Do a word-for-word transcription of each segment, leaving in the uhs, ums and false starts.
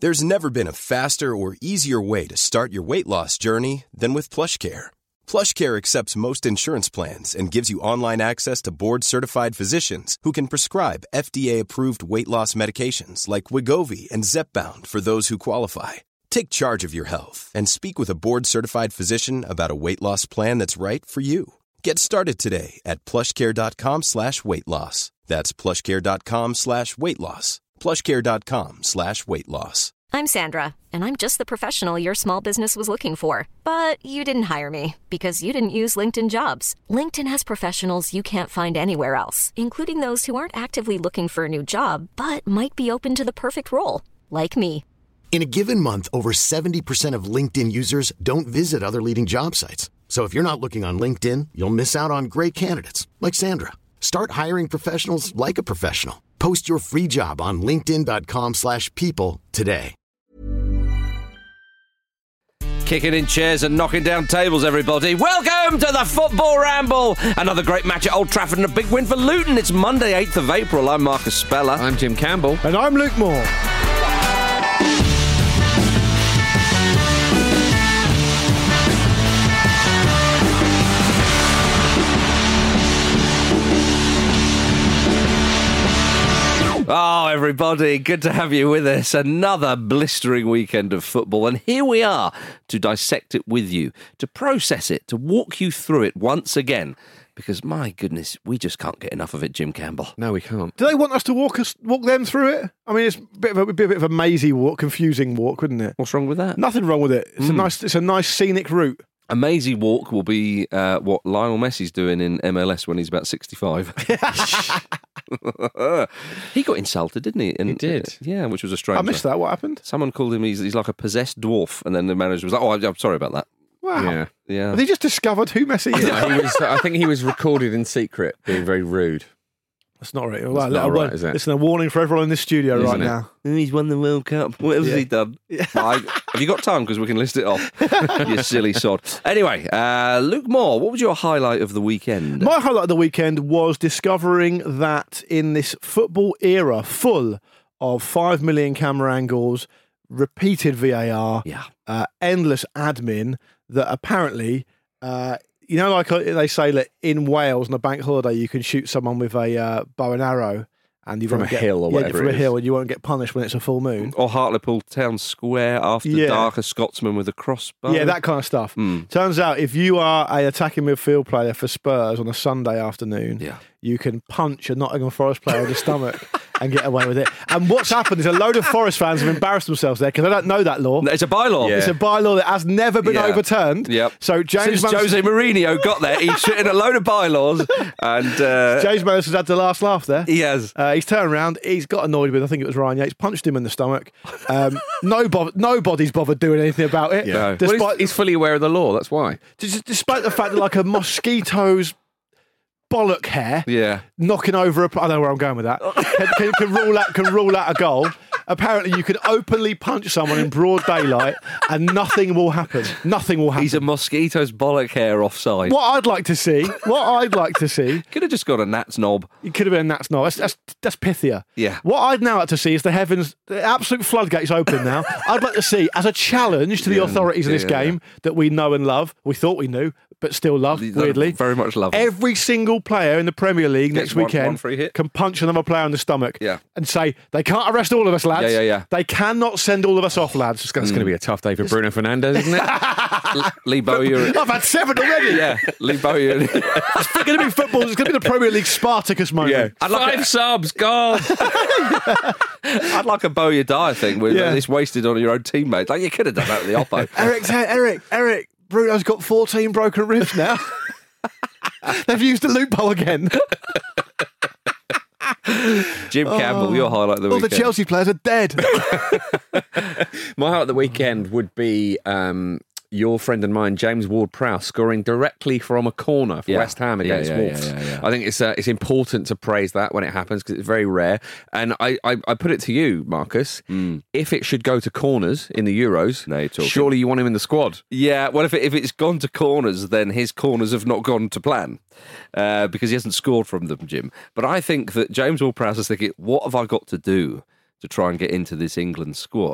There's never been a faster or easier way to start your weight loss journey than with PlushCare. PlushCare accepts most insurance plans and gives you online access to board-certified physicians who can prescribe F D A-approved weight loss medications like Wegovy and Zepbound for those who qualify. Take charge of your health and speak with a board-certified physician about a weight loss plan that's right for you. Get started today at plushcare.com slash weight loss. That's plushcare.com slash weight loss. plushcare.com slash weight loss. I'm Sandra, and I'm just the professional your small business was looking for. But you didn't hire me because you didn't use LinkedIn Jobs. LinkedIn has professionals you can't find anywhere else, including those who aren't actively looking for a new job, but might be open to the perfect role, like me. In a given month, over seventy percent of LinkedIn users don't visit other leading job sites. So if you're not looking on LinkedIn, you'll miss out on great candidates like Sandra. Start hiring professionals like a professional. Post your free job on linkedin.com slash people today. Kicking in chairs and knocking down tables, everybody. Welcome to the Football Ramble. Another great match at Old Trafford and a big win for Luton. It's Monday, eighth of April. I'm Marcus Speller. I'm Jim Campbell. And I'm Luke Moore. Oh, everybody, good to have you with us. Another blistering weekend of football. And here we are to dissect it with you, to process it, to walk you through it once again. Because, my goodness, we just can't get enough of it, Jim Campbell. No, we can't. Do they want us to walk us walk them through it? I mean, it's a bit of a, a bit of a mazy walk, confusing walk, wouldn't it? What's wrong with that? Nothing wrong with it. It's Mm. a nice, it's a nice scenic route. A mazy walk will be uh, what Lionel Messi's doing in M L S when he's about sixty-five. He got insulted, didn't he? And, He did. Uh, yeah, which was a strange. I missed that. What happened? Someone called him, he's, he's like a possessed dwarf. And then the manager was like, oh, I'm sorry about that. Wow. Yeah. Yeah. Have they just discovered who Messi is? Yeah, he was, I think he was recorded in secret, being very rude. That's not right. That's Right, not a right, word- is it? Listen, a warning for everyone in this studio Isn't right it? now. He's won the World Cup. What else Yeah. has he done? I, have you got time? Because we can list it off. You silly sod. Anyway, uh, Luke Moore, what was your highlight of the weekend? My highlight of the weekend was discovering that in this football era full of five million camera angles, repeated V A R, Yeah. uh, endless admin, that apparently, uh, you know, like uh, they say that in Wales on a bank holiday, you can shoot someone with a uh, bow and arrow. And you From won't a get, hill or yeah, whatever from it a is. hill, and you won't get punished when it's a full moon. Or Hartlepool Town Square after Yeah. dark, a Scotsman with a crossbow. Yeah, that kind of stuff. Mm. Turns out if you are an attacking midfield player for Spurs on a Sunday afternoon, Yeah. you can punch a Nottingham Forest player in the stomach and get away with it. And what's happened is a load of Forest fans have embarrassed themselves there because they don't know that law. It's a bylaw. Yeah. It's a bylaw that has never been Yeah. overturned. Yep. So James Since Madison, Jose Mourinho got there, he's written a load of bylaws, and uh, James Madison's had the last laugh there. he has. Uh, he's turned around. He's got annoyed with, I think it was Ryan Yates, punched him in the stomach. Um, no bo- nobody's bothered doing anything about it. Yeah. Despite, Well, he's, he's fully aware of the law, that's why. Just- despite the fact that like a mosquito's bollock hair Yeah. knocking over a... I know where I'm going with that. Can, can, can, rule out, can rule out a goal. Apparently you can openly punch someone in broad daylight and nothing will happen. Nothing will happen. He's a mosquito's bollock hair offside. What I'd like to see, what I'd like to see, Could have just got a gnat's knob. it could have been that's not. That's, that's, that's pithier. Yeah. What I'd now like to see is the heavens, the absolute floodgates open now. I'd like to see, as a challenge to the Yeah, authorities of this yeah, game that we know and love, we thought we knew, but still love, weirdly. Very much love him. Every single player in the Premier League Gets next one- weekend one free hit. can punch another player in the stomach Yeah. and say, they can't arrest all of us, lads. Yeah, yeah, yeah. They cannot send all of us off, lads. It's going to be a tough day for Bruno Fernandes, isn't it? Lee Bowyer. I've had seven already. Yeah, Lee Bowyer. It's going to be football. It's going to be the Premier League Spartacus moment. I'd like Five a- subs, God. I'd like a Bowyer die thing with Yeah. uh, this wasted on your own teammates. Like, you could have done that with the Oppo. Eric, Eric, Eric, Bruno's got fourteen broken ribs now. They've used the loophole again. Jim Campbell, your highlight of the All weekend. the Chelsea players are dead. My highlight of the weekend would be um, your friend and mine, James Ward-Prowse, scoring directly from a corner for Yeah. West Ham Yeah, against yeah, Wolves. yeah, yeah, yeah. I think it's uh, it's important to praise that when it happens because it's very rare. And I, I, I put it to you, Marcus, if it should go to corners in the Euros, Now you're talking. surely you want him in the squad. Yeah, well, if, it, if it's gone to corners, then his corners have not gone to plan uh, because he hasn't scored from them, Jim. But I think that James Ward-Prowse is thinking, what have I got to do to try and get into this England squad?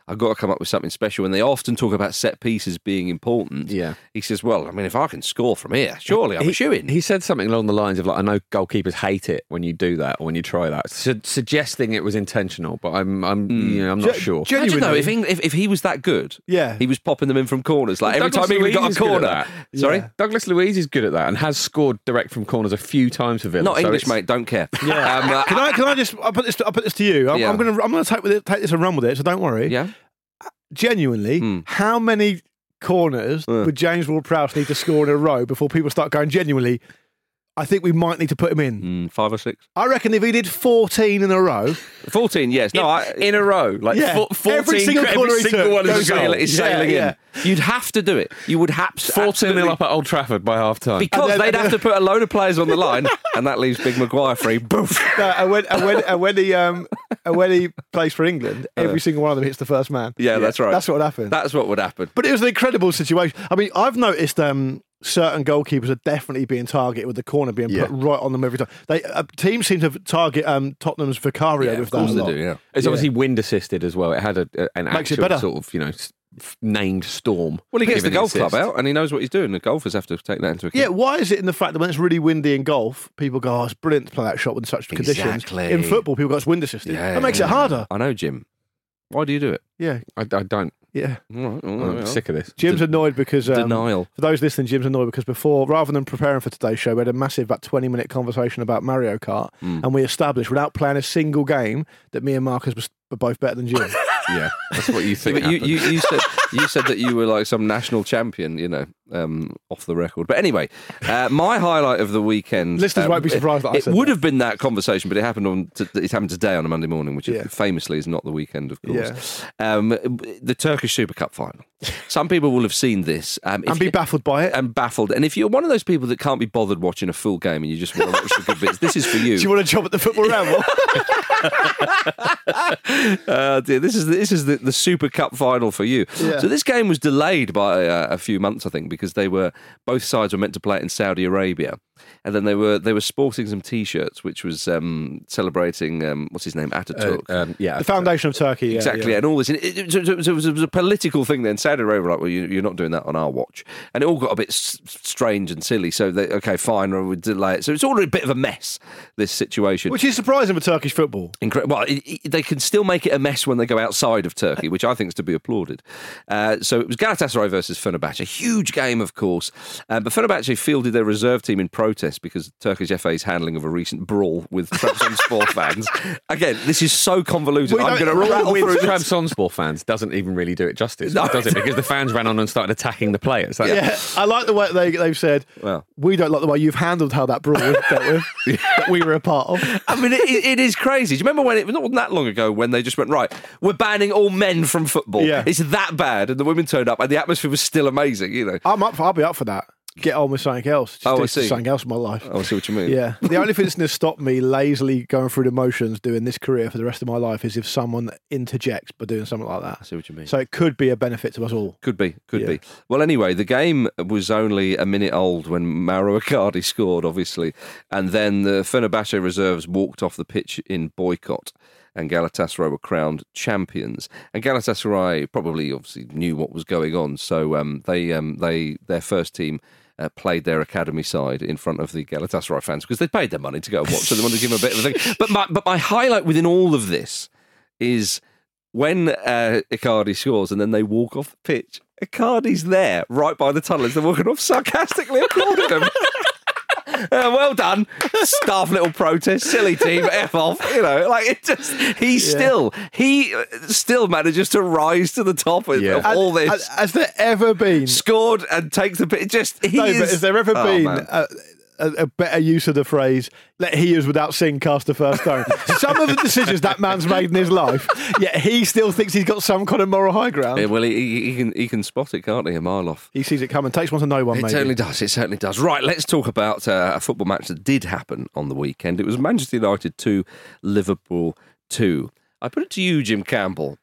I've got to come up with something special. And they often talk about set pieces being important. Yeah. He says, well, I mean, if I can score from here, surely I'm he, a shoo-in. He said something along the lines of, like, I know goalkeepers hate it when you do that or when you try that, Su- suggesting it was intentional, but I'm, I'm, Mm. you know, I'm not Ge- sure. Imagine though, genuinely- if, Eng- if if he was that good, Yeah. he was popping them in from corners. Like Well, every Douglas time England Luiz got a is good at corner. that. Sorry? Yeah. Douglas Luiz is good at that and has scored direct from corners a few times for Villa. Not so English, it's- mate. Don't care. Yeah. Um, uh, Can I? Can I just? I'll put this. I'll put this to you. I'm, Yeah. I'm gonna. I'm gonna take with it, take this and run with it. So don't worry. yeah. Genuinely, Hmm. how many corners Uh. would James Ward-Prowse need to score in a row before people start going? Genuinely, I think we might need to put him in. Mm, five or six. I reckon if he did fourteen in a row, fourteen, yes. No, I, in a row, like Yeah. four, fourteen, Every single every corner he single took one is goes a goal. sail- it's Yeah, sailing yeah. in. You'd have to do it. You would have to. fourteen nil up at Old Trafford by half time. Because And then- they'd and have to then- put a load of players on the line, and that leaves Big Maguire free. Boof. no, and when and when and when he um and when he plays for England, every single one of them hits the first man. Yeah, that's right. That's what happened. That's what would happen. But it was an incredible situation. I mean, I've noticed um, certain goalkeepers are definitely being targeted with the corner being Yeah. put right on them every time. They uh, teams seem to target um, Tottenham's Vicario Yeah, with of course that. they a lot. do. Yeah. It's Yeah. obviously wind assisted as well. It had a, a, an Makes it actual better. sort of, you know, s- f- named storm. Well, he gets the giving golf club assist. out, and he knows what he's doing. The golfers have to take that into account. Yeah, why is it in the fact that when it's really windy in golf, people go, oh, it's brilliant to play that shot with such conditions. Exactly. In football, people go, it's wind assisted. Yeah, that makes yeah. it harder. I know, Jim. Why do you do it? Yeah, I, I don't. yeah. All right, all I'm right, well. sick of this. Jim's annoyed because... Um, Denial. For those listening, Jim's annoyed because before, rather than preparing for today's show, we had a massive, about twenty minute conversation about Mario Kart, Mm. and we established, without playing a single game, that me and Marcus was- were both better than Jim. Yeah, that's what you Yeah, think. but you, happened. you, you said you said that you were like some national champion, you know, um, off the record. But anyway, uh, my highlight of the weekend. Listeners um, won't be surprised that I It, said it would that. have been that conversation, but it happened on. T- it happened today on a Monday morning, which Yeah. famously is not the weekend, of course. Um, the Turkish Super Cup final. Some people will have seen this um, if and be you- baffled by it. and baffled. And if you're one of those people that can't be bothered watching a full game and you just want to watch the good bits, this is for you. Do you want a job at the football ramble? Uh, dear, this is the, this is the, the Super Cup final for you. Yeah. So this game was delayed by uh, a few months, I think, because they were both sides were meant to play it in Saudi Arabia, and then they were they were sporting some T-shirts, which was um, celebrating um, what's his name, Ataturk. Uh, um, yeah, The foundation of Turkey. Yeah, Exactly, yeah. and all this. It, it, it, was- it was, it was a political thing then. Saudi Arabia were like, well, you, you're not doing that on our watch. And it all got a bit s- strange and silly. So, they, okay, fine, we'll delay it. So it's all a bit of a mess, this situation. Which is surprising for Turkish football. Incredible. Well, it, it, they can still make it a mess when they go outside of Turkey, which I think is to be applauded. Uh, so it was Galatasaray versus Fenerbahce, a huge game, of course. Uh, but Fenerbahce fielded their reserve team in protest because Turkish F A's handling of a recent brawl with Trabzonspor fans. Again, this is so convoluted. We I'm don't- going to we're all rattle with through this. Trabzonspor fans doesn't even really do it justice, No. does it? Because the fans ran on and started attacking the players. That- Yeah, I like the way they, they've said, Well. we don't like the way you've handled how that brawl was dealt with, that we were a part of. I mean, it, it is crazy. Do you remember when it was not that long ago when they just went, right, we're banning all men from football? Yeah. It's that bad. And the women turned up and the atmosphere was still amazing, you know. I'm up for, I'll be up for that. Get on with something else. Just Oh, do I see. something else in my life. Oh, I see what you mean. Yeah. The only thing that's going to stop me lazily going through the motions doing this career for the rest of my life is if someone interjects by doing something like I that. see what you mean. So it could be a benefit to us all. Could be, could Yeah. be. Well, anyway, the game was only a minute old when Mauro Icardi scored, obviously, and then the Fenerbahce reserves walked off the pitch in boycott, and Galatasaray were crowned champions. And Galatasaray probably, obviously, knew what was going on, so um, they, um, they, their first team. Uh, played their academy side in front of the Galatasaray fans because they paid their money to go and watch, so they wanted to give them a bit of a thing. But my, but my highlight within all of this is when uh, Icardi scores and then they walk off the pitch. Icardi's there, right by the tunnel as they're walking off, sarcastically applauding them. Uh, well done, staff little protest, silly team, F off. You know, like it just he Yeah. still he uh, still manages to rise to the top of, Yeah. of all this. Has, has there ever been? Scored and takes the bit. Just he No, is. but has there ever Oh, been man. a, a, a better use of the phrase "let he who's without sin cast the first stone"? Some of the decisions that man's made in his life, yet he still thinks he's got some kind of moral high ground. Yeah, well, he, he, he can he can spot it, can't he? A mile off. He sees it coming. Takes one to know one. It maybe. certainly does. It certainly does. Right, let's talk about uh, a football match that did happen on the weekend. It was Manchester United two, Liverpool two. I put it to you, Jim Campbell.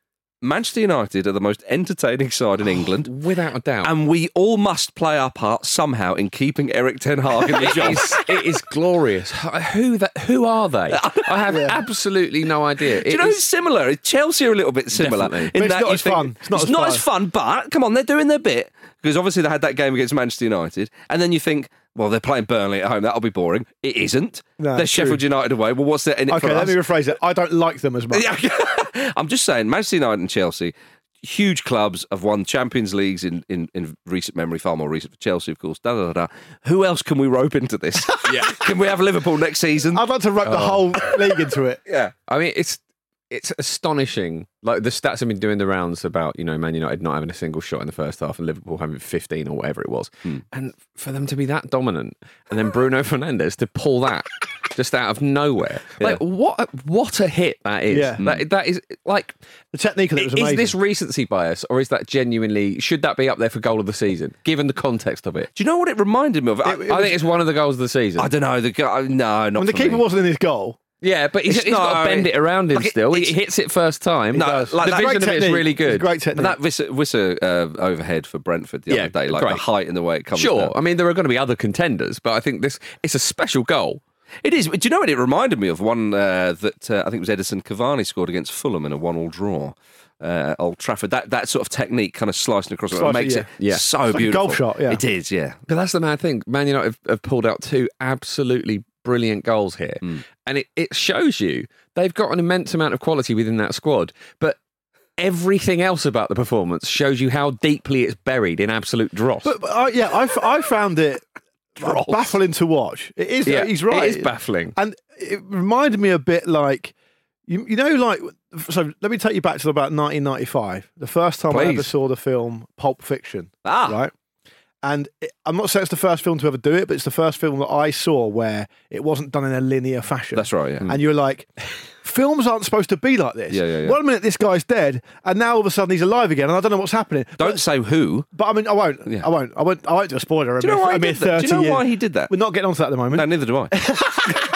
Manchester United are the most entertaining side in England. Without a doubt. And we all must play our part somehow in keeping Eric Ten Hag in the It job. is, it is glorious. Who that? Who are they? I have absolutely no idea. Do you know who's similar? Chelsea are a little bit similar. Definitely. But In it's that not you as think- fun. It's not as not fun. as fun, but come on, they're doing their bit. Because obviously they had that game against Manchester United. And then you think, well, they're playing Burnley at home. That'll be boring. It isn't. No, they're it's true. Sheffield United away. Well, what's there in it Okay, for let us? me rephrase it. I don't like them as much. Yeah. I'm just saying, Manchester United and Chelsea, huge clubs, have won Champions Leagues in, in, in recent memory, far more recent for Chelsea, of course. Da, da, da, da. Who else can we rope into this? Yeah. Can we have Liverpool next season? I'd like to rope the whole league into it. Yeah. I mean, it's it's astonishing. Like the stats have been doing the rounds about, you know, Man United not having a single shot in the first half and Liverpool having fifteen or whatever it was. Hmm. And for them to be that dominant and then Bruno Fernandes to pull that just out of nowhere. Like, Yeah. what a, what a hit that is. Yeah. That, that is, like, The technique of it was is amazing. this recency bias or is that genuinely, should that be up there for goal of the season, given the context of it? Do you know what it reminded me of? I, It- it I was- think it's one of the goals of the season. I don't know. The guy, no, not when the for keeper me. wasn't in his goal. Yeah, but he's, It's he's got not- to bend it around him like it- still. He it's- hits it first time. No, Does. like the that- vision Great of it is technique. really It's good. great But technique. that Wissa, Wissa uh, overhead for Brentford the Yeah, other day, like great. the height and the way it comes Sure, down. I mean there are going to be other contenders, but I think this it's a special goal. It is. Do you know what it reminded me of? One uh, that uh, I think it was Edison Cavani scored against Fulham in a one-all draw. Uh, Old Trafford. That that sort of technique, kind of slicing across, it Slice it, makes yeah. it Yeah. so It's like a beautiful. golf shot, yeah. It is. Yeah. But that's the mad thing. Man United have, have pulled out two absolutely brilliant goals here, and it, it shows you they've got an immense amount of quality within that squad. But everything else about the performance shows you how deeply it's buried in absolute dross. But, but uh, yeah, I, f- I found it Dross. baffling to watch. It is. yeah, He's right. It is baffling. And it reminded me a bit like, you, you know, like, so let me take you back to about nineteen ninety-five, the first time I ever Please. saw the film Pulp Fiction. Ah. Right? And it, I'm not saying it's the first film to ever do it, but it's the first film that I saw where it wasn't done in a linear fashion. That's right. Yeah. And you're like, films aren't supposed to be like this. Yeah, yeah, yeah. One minute this guy's dead, and now all of a sudden he's alive again, and I don't know what's happening. Don't But, say who. but I mean, I won't. Yeah. I won't. I won't. I won't do a spoiler. Do you know why a he mere did that? Do you thirty know years- why he did that? We're not getting onto that at the moment. No, neither do I.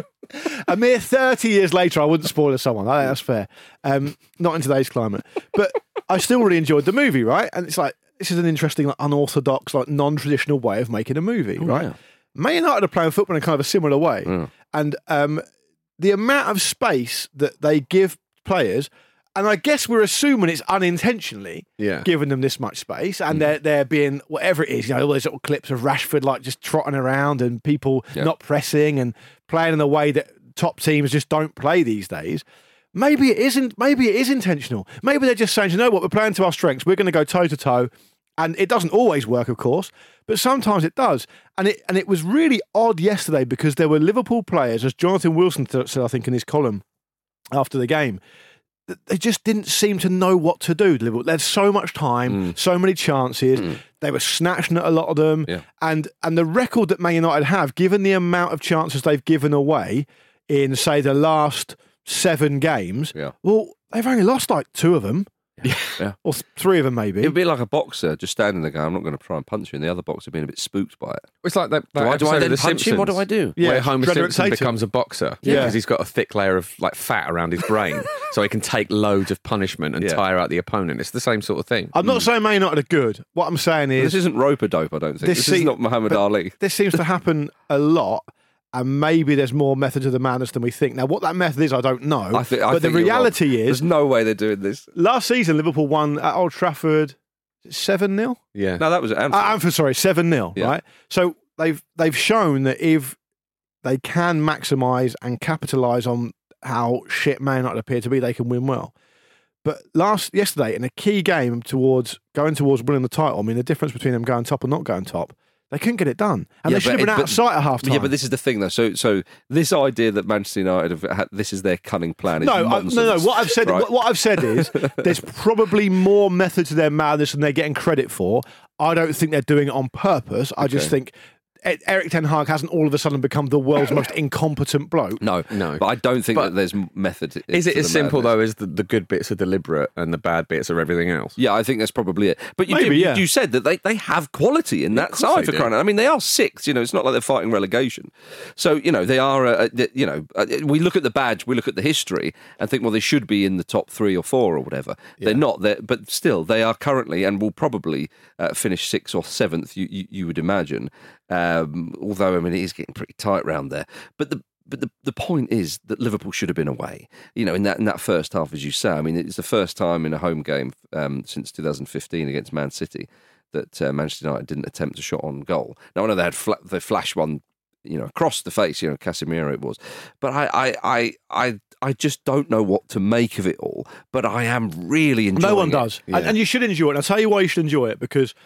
A mere thirty years later, I wouldn't spoil someone. I think that's fair. Um, not in today's climate. But I still really enjoyed the movie, right? And it's like, this is an interesting, like, unorthodox, like non-traditional way of making a movie, right? yeah. Man United are playing football in kind of a similar way. Yeah. And um, the amount of space that they give players, and I guess we're assuming it's unintentionally Yeah. giving them this much space, and they're they're being whatever it is, you know, all those little clips of Rashford like just trotting around and people Yeah. not pressing and playing in a way that top teams just don't play these days. Maybe it isn't. Maybe it is intentional. Maybe they're just saying, you know what, we're playing to our strengths. We're going to go toe to toe, and it doesn't always work, of course, but sometimes it does. And it and it was really odd yesterday because there were Liverpool players, as Jonathan Wilson said, I think, in his column after the game. They just didn't seem to know what to do. Liverpool. They had so much time, so many chances. They were snatching at a lot of them. Yeah. And and the record that Man United have, given the amount of chances they've given away in, say, the last seven games, Yeah. well, they've only lost like two of them. Yeah. Or th- three of them, maybe. It would be like a boxer just standing there going, I'm not going to try and punch you. And the other boxer being a bit spooked by it. It's like that, that Do I, do I episode then of The punch him? What do I Simpsons do? Yeah, where Homer Frederick Simpson Tatum. becomes a boxer Yeah. because he's got a thick layer of like fat around his brain, so he can take loads of punishment and Yeah. tire out the opponent. It's the same sort of thing. I'm not saying Man United are good. What I'm saying is This isn't rope-a-dope, I don't think. This This, se- is not Muhammad but- Ali. this seems to happen a lot. And maybe there's more method to the madness than we think. Now, what that method is, I don't know. I think, I but the think you're reality wrong. is, There's no way they're doing this. last season, Liverpool won at Old Trafford seven nil? Yeah. No, that was at Anfield. Uh, Anfield, sorry, seven nil, Yeah. right? So they've they've shown that if they can maximise and capitalise on how shit Man United appear to be, they can win well. But last yesterday, in a key game towards going towards winning the title, I mean, the difference between them going top and not going top, they couldn't get it done, and Yeah, they should but have been it- out but- of sight at half time. Yeah, but this is the thing, though. So, so this idea that Manchester United have had, this is their cunning plan is No, I, nonsense. no, no. What I've said, right? what, what I've said is, there's probably more method to their madness than they're getting credit for. I don't think they're doing it on purpose. I just Okay. think E- Eric Ten Hag hasn't all of a sudden become the world's most incompetent bloke. No, No. But I don't think But that there's method. Is it to as the simple, madness. though, as the, the good bits are deliberate and the bad bits are everything else? Yeah, I think that's probably it. But you, Maybe, did, yeah. you said that they, they have quality in that course side they for do. crying out. I mean, they are sixth. You know, it's not like they're fighting relegation. So you know, they are. Uh, you know, uh, we look at the badge, we look at the history, and think, well, they should be in the top three or four or whatever. They're not. They're, but still, they are currently and will probably uh, finish sixth or seventh. You you, you would imagine. Um, although I mean, it is getting pretty tight round there. But the But the, the point is that Liverpool should have been away. You know, in that in that first half, as you say. I mean, it's the first time in a home game um, since two thousand fifteen against Man City that uh, Manchester United didn't attempt a shot on goal. Now, I know they had fla- they flashed one, you know, across the face. You know, Casemiro it was. But I I I I, I just don't know what to make of it all. But I am really enjoying it. No one does. Yeah. And, and you should enjoy it. And I'll tell you why you should enjoy it, because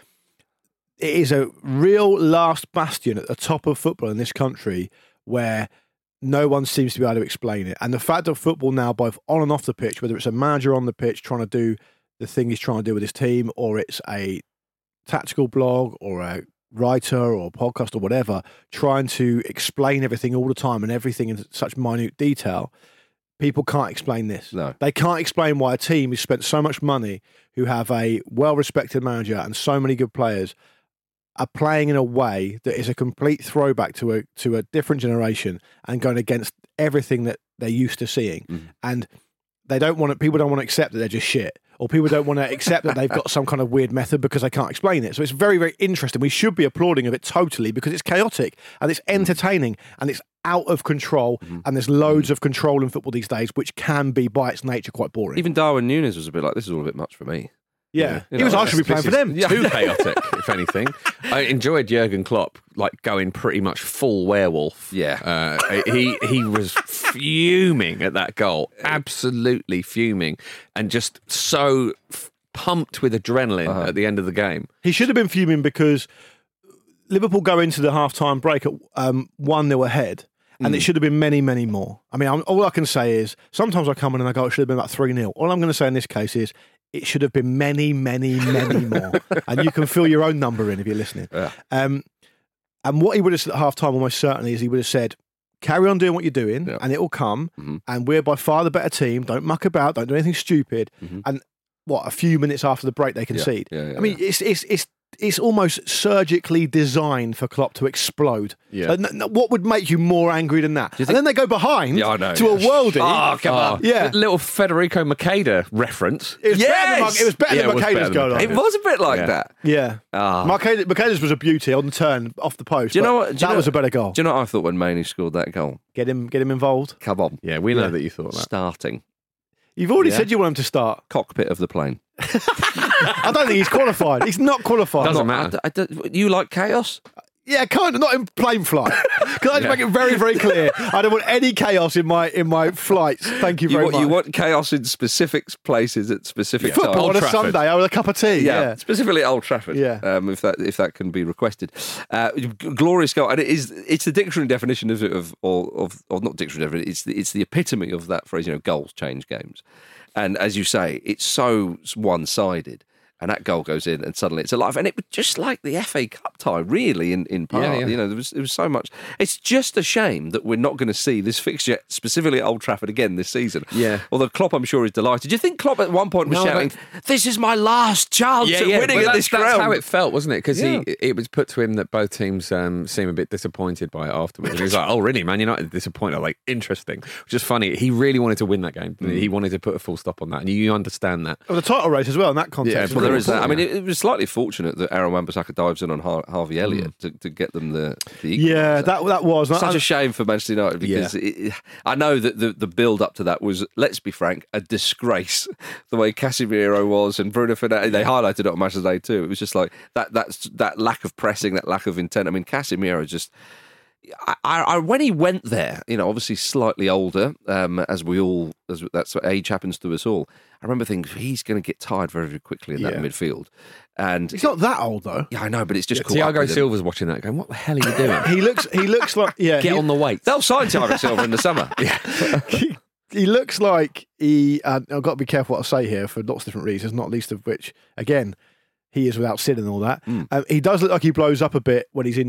it is a real last bastion at the top of football in this country where no one seems to be able to explain it. And the fact of football now, both on and off the pitch, whether it's a manager on the pitch trying to do the thing he's trying to do with his team, or it's a tactical blog or a writer or podcast or whatever, trying to explain everything all the time and everything in such minute detail, people can't explain this. No. They can't explain why a team who's spent so much money, who have a well-respected manager and so many good players, are playing in a way that is a complete throwback to a to a different generation and going against everything that they're used to seeing. Mm-hmm. And they don't want to, people don't want to accept that they're just shit, or people don't want to accept that they've got some kind of weird method because they can't explain it. So it's very, very interesting. We should be applauding of it totally, because it's chaotic and it's entertaining and it's out of control, Mm-hmm. and there's loads of control in football these days, which can be by its nature quite boring. Even Darwin Núñez was a bit like, this is all a bit much for me. yeah, You he was know, actually playing for them. Too chaotic, if anything. I enjoyed Jurgen Klopp like going pretty much full werewolf. Yeah. uh, he he was fuming at that goal, absolutely fuming, and just so f- pumped with adrenaline Uh-huh. at the end of the game. He should have been fuming because Liverpool go into the half-time break at um, one nil ahead, and it should have been many, many more. I mean, I'm, all I can say is sometimes I come in and I go, it should have been about three nil. All I'm going to say in this case is it should have been many, many, many more. And you can fill your own number in if you're listening. Yeah. Um, and what he would have said at half-time almost certainly is he would have said, carry on doing what you're doing, Yeah. and it will come, Mm-hmm. and we're by far the better team. Don't muck about, don't do anything stupid. And what, a few minutes after the break they concede. Yeah, yeah, I mean, it's it's it's it's almost surgically designed for Klopp to explode. Yeah. So n- n- what would make you more angry than that? And then they go behind Yeah, I know, to yeah. a worldie. Oh, come on. Yeah. A little Federico Makeda reference. It was better than, Yes! Mar- it was better Yeah, than it was better Makeda's than goal. Makeda. It was a bit like Yeah. that. Yeah. Ah. Makeda, Makeda's was a beauty on the turn off the post. Do you but know what? Do you that know- was a better goal. Do you know what I thought when Maney scored that goal? Get him, get him involved. Come on. Yeah, we know Yeah. that you thought that. Starting. You've already Yeah. said you want him to start. Cockpit of the plane. I don't think he's qualified. He's not qualified. Doesn't Not- matter. I d- I d- you like chaos? Yeah, kind of. Not in plane flight. Can I just make it very, very clear? I don't want any chaos in my in my flights. Thank you You very want, much. you want chaos in specific places at specific football times. on a Trafford. Sunday over a cup of tea. Yeah, Yeah. specifically Old Trafford. Yeah. um, if that if that can be requested, uh, g- glorious goal, and it is it's the dictionary definition of of or of, or not dictionary definition. It's the, it's the epitome of that phrase. You know, goals change games, and as you say, it's so one sided. And that goal goes in, and suddenly it's alive. And it was just like the F A Cup tie, really, in, in part. Yeah, yeah. You know, there was there was so much. It's just a shame that we're not going to see this fixture, specifically at Old Trafford, again this season. Yeah. Although Klopp, I'm sure, is delighted. Do you think Klopp at one point was No, I shouting, don't- "This is my last chance at winning well, at that's, this that's ground"? how it felt, wasn't it? Because Yeah. he it was put to him that both teams um, seem a bit disappointed by it afterwards. And he was like, "Oh, really, Man United disappointed?" I'm like, interesting, which is funny. He really wanted to win that game. Mm. He wanted to put a full stop on that, and you understand that. Of the title race as well in that context. Yeah, It's Well, really there is that. I important. mean, it, it was slightly fortunate that Aaron Wan-Bissaka dives in on Har- Harvey Elliott to, to get them the, the equaliser. Yeah, that that was Such I- a shame for Manchester United because it, it- I know that the, the build up to that was, let's be frank, a disgrace. The way Casemiro was and Bruno Fernandes, they highlighted it on Match of the Day too. It was just like that that's that lack of pressing, that lack of intent. I mean, Casemiro just. I, I, when he went there, you know, obviously slightly older, um, as we all, as that's what age happens to us all. I remember thinking he's going to get tired very, very quickly in that Yeah. midfield, and He's not that old though. yeah, I know, but it's just caught up Thiago with him. Silva's watching that, going, "What the hell are you doing? He looks he looks like yeah. Get he, on the weight." They'll sign Thiago Silva in the summer. he, he looks like he. Uh, I've got to be careful what I say here for lots of different reasons, not least of which, again, he is without sin and all that. Mm. Um, he does look like he blows up a bit when he's injured.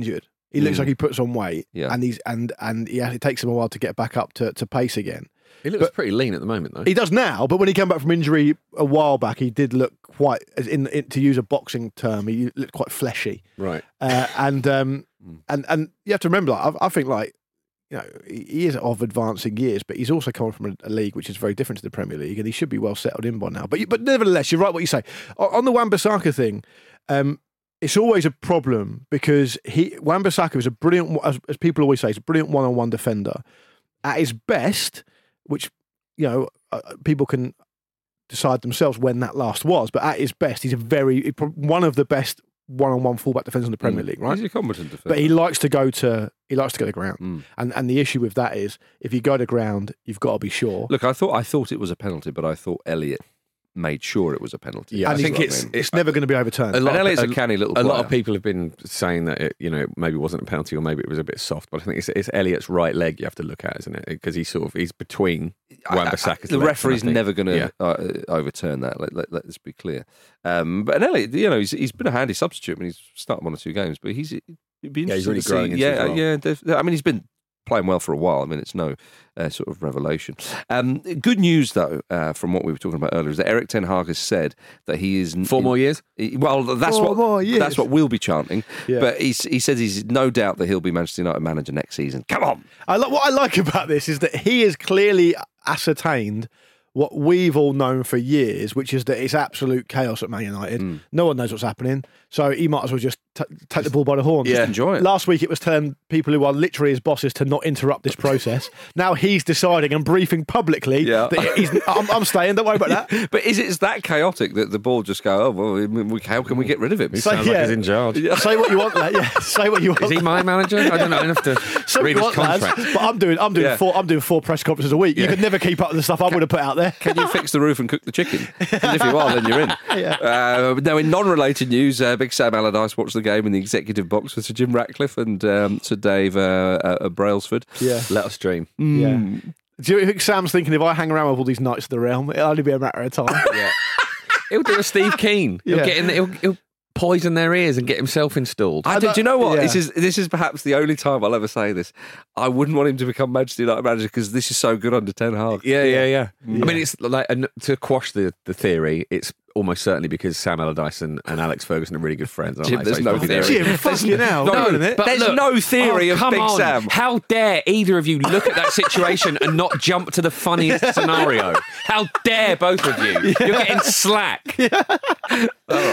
He looks Mm. like he puts on weight, Yeah. and he's and and yeah, it takes him a while to get back up to, to pace again. He looks But- pretty lean at the moment, though. He does now, but when he came back from injury a while back, he did look quite, as in, in to use a boxing term, he looked quite fleshy. Right. Uh, and um, and and you have to remember, like, I, I think, like, you know, he he is of advancing years, but he's also coming from a, a league which is very different to the Premier League, and he should be well settled in by now. But you- but nevertheless, you're right what you say O- on the Wan-Bissaka thing. Um, it's always a problem because he Wan-Bissaka is a brilliant, as, as people always say, he's a brilliant one-on-one defender. At his best, which, you know, uh, people can decide themselves when that last was, but at his best, he's a very one of the best one-on-one fullback defenders in the Premier League, right? He's a competent defender. But he likes to go to he likes to go to ground, Mm. and and the issue with that is if you go to ground, you've got to be sure. Look, I thought I thought it was a penalty, but I thought Elliot made sure it was a penalty. Yeah, I and think he- it's- it's never going to be overturned. A lot And of- Elliot's a a- canny little A lot player. of people have been saying that it, you know, maybe wasn't a penalty or maybe it was a bit soft, but I think it's, it's Elliot's right leg you have to look at, isn't it? Because he's sort of he's between Wan-Bissaka's the legs, referee's and I think- never going to yeah. uh, overturn that. Let, let, let's be clear. Um, but and Elliot, you know, he's, he's been a handy substitute. I mean, he's started one or two games, but he's it'd be Yeah, he's interesting really to growing see. into it Yeah, as well. yeah. def- I mean, he's been playing well for a while. I mean, it's no uh, sort of revelation. Um, good news, though, uh, from what we were talking about earlier, is that Eric Ten Hag has said that he is Four more years? He- Well, that's Four what more years. that's what we'll be chanting. Yeah. But he's, he says he's no doubt that he'll be Manchester United manager next season. Come on. I like what I like about this is that he has clearly ascertained what we've all known for years, which is that it's absolute chaos at Man United. Mm. No one knows what's happening, so he might as well just t- take the ball by the horns. Just enjoy it. Last week it was telling people who are literally his bosses to not interrupt this process. Now he's deciding and briefing publicly Yeah. that he's, I'm, I'm staying. Don't worry about that. But is it that chaotic that the ball just go, oh, well, we, how can we get rid of him? So, Sounds like yeah. he's in charge. Say what you want, lad. Yeah, say what you want. Is he my manager? I don't know. I have to Say what read you his want, lads. contract. But I'm doing, I'm doing Yeah. four, I'm doing four press conferences a week. You Yeah. could never keep up with the stuff I would have put out there. Can you fix the roof and cook the chicken? 'Cause if you are, then you're in. Yeah. Uh, now, in non-related news, uh, Big Sam Allardyce watched the game in the executive box with Sir Jim Ratcliffe and um, Sir Dave uh, uh, Brailsford. Yeah. Let us dream. Yeah. Do you think Sam's thinking if I hang around with all these Knights of the Realm, it'll only be a matter of time? Yeah. He'll do a Steve Keane. He'll Yeah. get in. He'll, he'll poison their ears and get himself installed. I, I do, don't- do you know what? yeah. This is this is perhaps the only time I'll ever say this. I wouldn't want him to become Manchester United manager because this is so good under Ten Hag. Yeah, yeah, yeah. I mean, it's like and to quash the, the theory. It's almost certainly because Sam Allardyce and, and Alex Ferguson are really good friends. Aren't Jim, they? there's So no he's probably theory. there. Jim, fucking hell. No, isn't it? but There's look- no theory Oh, of come Big on. Sam. How dare either of you look at that situation and not jump to the funniest scenario? How dare both of you? You're getting slack. I,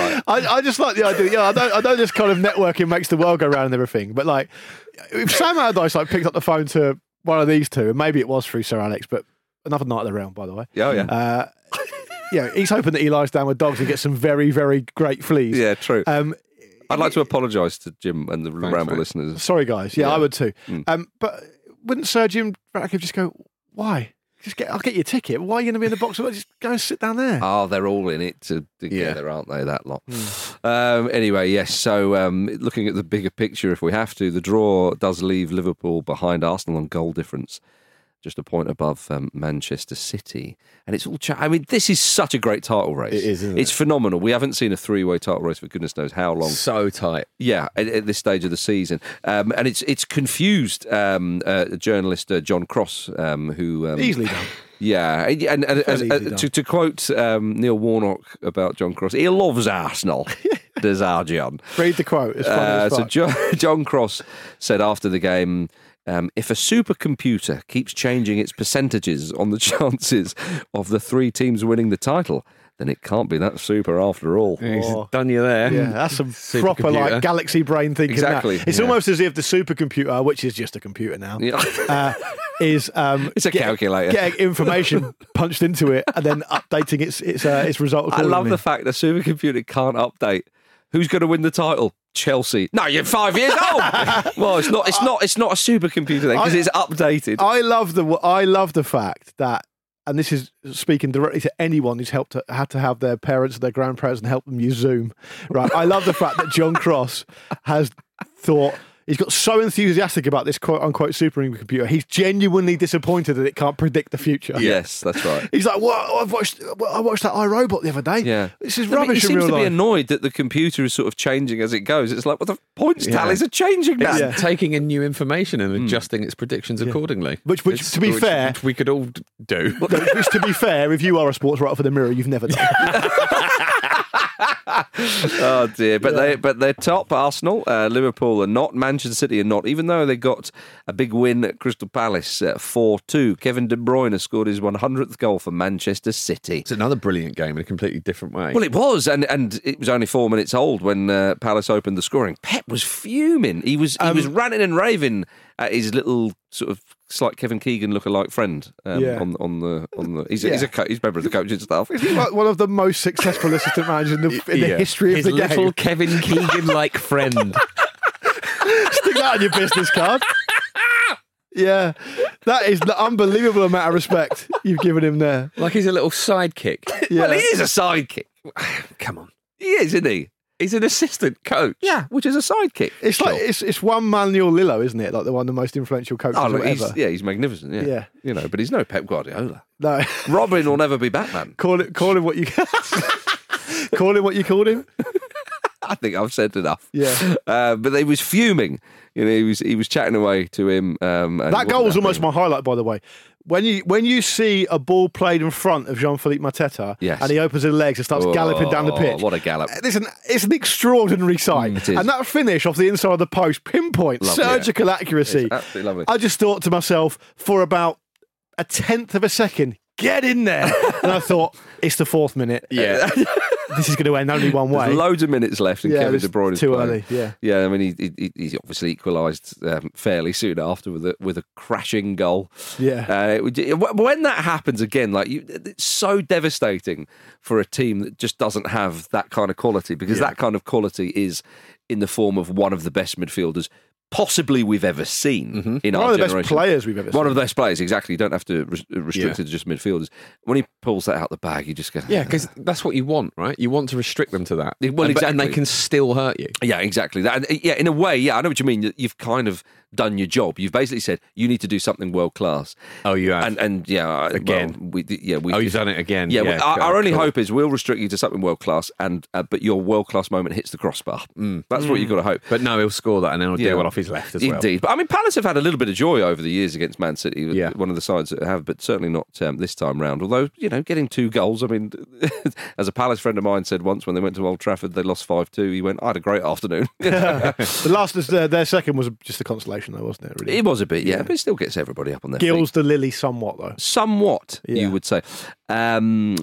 I just like the idea. Yeah, I know, I know this kind of networking makes the world go round and everything, but like, if Sam Allardyce like picked up the phone to one of these two, and maybe it was through Sir Alex, but another Night of the Realm, by the way. Yeah, oh, yeah. Uh, yeah, he's hoping that he lies down with dogs and gets some very, very great fleas. Yeah, true. Um, I'd like to apologise to Jim and the Thanks, Ramble mate. listeners. sorry, guys. Yeah, Yeah. I would too. Mm. Um, but wouldn't Sir Jim Ratcliffe just go, why? Just get, I'll get you a ticket. Why are you going to be in the box? Just go and sit down there. Oh, they're all in it to, Yeah. together, aren't they, that lot? Um, anyway, yes, so um, looking at the bigger picture, if we have to, the draw does leave Liverpool behind Arsenal on goal difference, just a point above um, Manchester City. And it's all... Cha- I mean, this is such a great title race. It is, isn't It's it? phenomenal. We haven't seen a three-way title race for goodness knows how long. So tight. Yeah, at, at this stage of the season, um, and it's it's confused um, uh, journalist uh, John Cross, um, who um, Easily done. yeah, and, and, and as, Fairly uh, easy done. to, to quote um, Neil Warnock about John Cross, he loves Arsenal. Does our John? Read the quote. It's funny Uh, as so fuck. John, John Cross said after the game, um, if a supercomputer keeps changing its percentages on the chances of the three teams winning the title, then it can't be that super after all. He's Oh. done you there. Yeah, that's some Supercomputer. proper like galaxy brain thinking. Exactly, That. It's yeah. almost as if the supercomputer, which is just a computer now, Yeah. uh, is um, It's a get- calculator. getting information punched into it and then updating its its uh, its result. I love accordingly. the fact that supercomputer can't update. Who's going to win the title? Chelsea. No, you're five years old. Well, it's not. It's not. It's not a supercomputer then because I- it's updated. I love the I love the fact that, and this is speaking directly to anyone who's helped to, had to have their parents and their grandparents and help them use Zoom. Right, I love the fact that John Cross has thought, He's got so enthusiastic about this quote unquote supercomputer. He's genuinely disappointed that it can't predict the future. Yes, that's right. He's like, "What? I've watched. I watched that iRobot the other day. Yeah, this is No, but rubbish." He in seems real to be life. annoyed that the computer is sort of changing as it goes. It's like, well, the points Yeah. tallies are changing now. It's Yeah. taking in new information and adjusting its predictions accordingly. Which- which, It's- to be which- fair- which we could all d- do. No, which, to be fair, if you are a sports writer for the Mirror, you've never done. Oh dear, but they but they're top. Arsenal, uh, Liverpool are not. Manchester City are not. Even though they got a big win at Crystal Palace four two. Kevin De Bruyne scored his one hundredth goal for Manchester City. It's another brilliant game in a completely different way. Well, it was, and and it was only four minutes old when uh, Palace opened the scoring. Pep was fuming. He was he Um, was ranting and raving at his little sort of slight Kevin Keegan lookalike friend um, Yeah. on on the on the. He's, Yeah. he's a co- he's a member of the coaching staff. He's like one of the most successful assistant managers in the, in the Yeah. history of His the little game. Kevin Keegan-like friend. Stick that on your business card. Yeah, that is the unbelievable amount of respect you've given him there. Like he's a little sidekick. Yeah. Well, he is a sidekick. Come on. He is, isn't he? He's an assistant coach. Yeah, which is a sidekick. It's like it's it's one Manuel Lillo, isn't it? Like the one of the most influential coaches Oh, look, ever. he's, yeah, he's magnificent. Yeah. Yeah. you know, but he's no Pep Guardiola. No, Robin will never be Batman. call it call him what you call him what you called him. I think I've said enough. Yeah. uh, but he was fuming. You know, he was he was chatting away to him. Um, and That goal was wasn't almost happy. my highlight, by the way. When you when you see a ball played in front of Jean-Philippe Mateta, Yes. and he opens his legs and starts Oh, galloping down the pitch. What a gallop! It's an it's an extraordinary sight, Mm, it is. and that finish off the inside of the post, pinpoint, Lovely, surgical accuracy. It's absolutely lovely. I just thought to myself for about a tenth of a second, get in there, and I thought it's the fourth minute. Yeah. This is going to end only one way. There's loads of minutes left, and Yeah, Kevin it's De Bruyne is too playing. early, yeah. yeah. I mean, he he, he obviously equalised um, fairly soon after with a with a crashing goal. Yeah. Uh, it would- it- when that happens again, like you, it's so devastating for a team that just doesn't have that kind of quality, because Yeah. that kind of quality is in the form of one of the best midfielders possibly we've ever seen Mm-hmm. in One our of the best generation. players we've ever One seen. of the best players, exactly. You don't have to res- restrict Yeah. it to just midfielders. When he pulls that out the bag, you just go, Yeah, because that's what you want, right? You want to restrict them to that. Well, and, but- and exactly. they can still hurt you. Yeah, exactly. That, and, yeah, in a way, yeah, I know what you mean. You've kind of done your job. You've basically said you need to do something world class. Oh, you have. And and yeah, I- Again. well, we yeah we. Oh, you've done it again. Yeah, Yeah, well, our, cool, our only cool. hope is we'll restrict you to something world class, and uh, but your world class moment hits the crossbar. That's what you've got to hope. But no, he'll score that and then he'll Yeah. do well off his left as well. Indeed. But I mean, Palace have had a little bit of joy over the years against Man City. Yeah. One of the sides that have, but certainly not um, this time round. Although, you know, getting two goals, I mean, as a Palace friend of mine said once when they went to Old Trafford, they lost five two. He went, I had a great afternoon. The last, their, their second was just a consolation, though, wasn't it? Really? It was a bit, yeah, but it still gets everybody up on their feet. Gills the lily somewhat, though. Somewhat, Yeah. you would say. Um,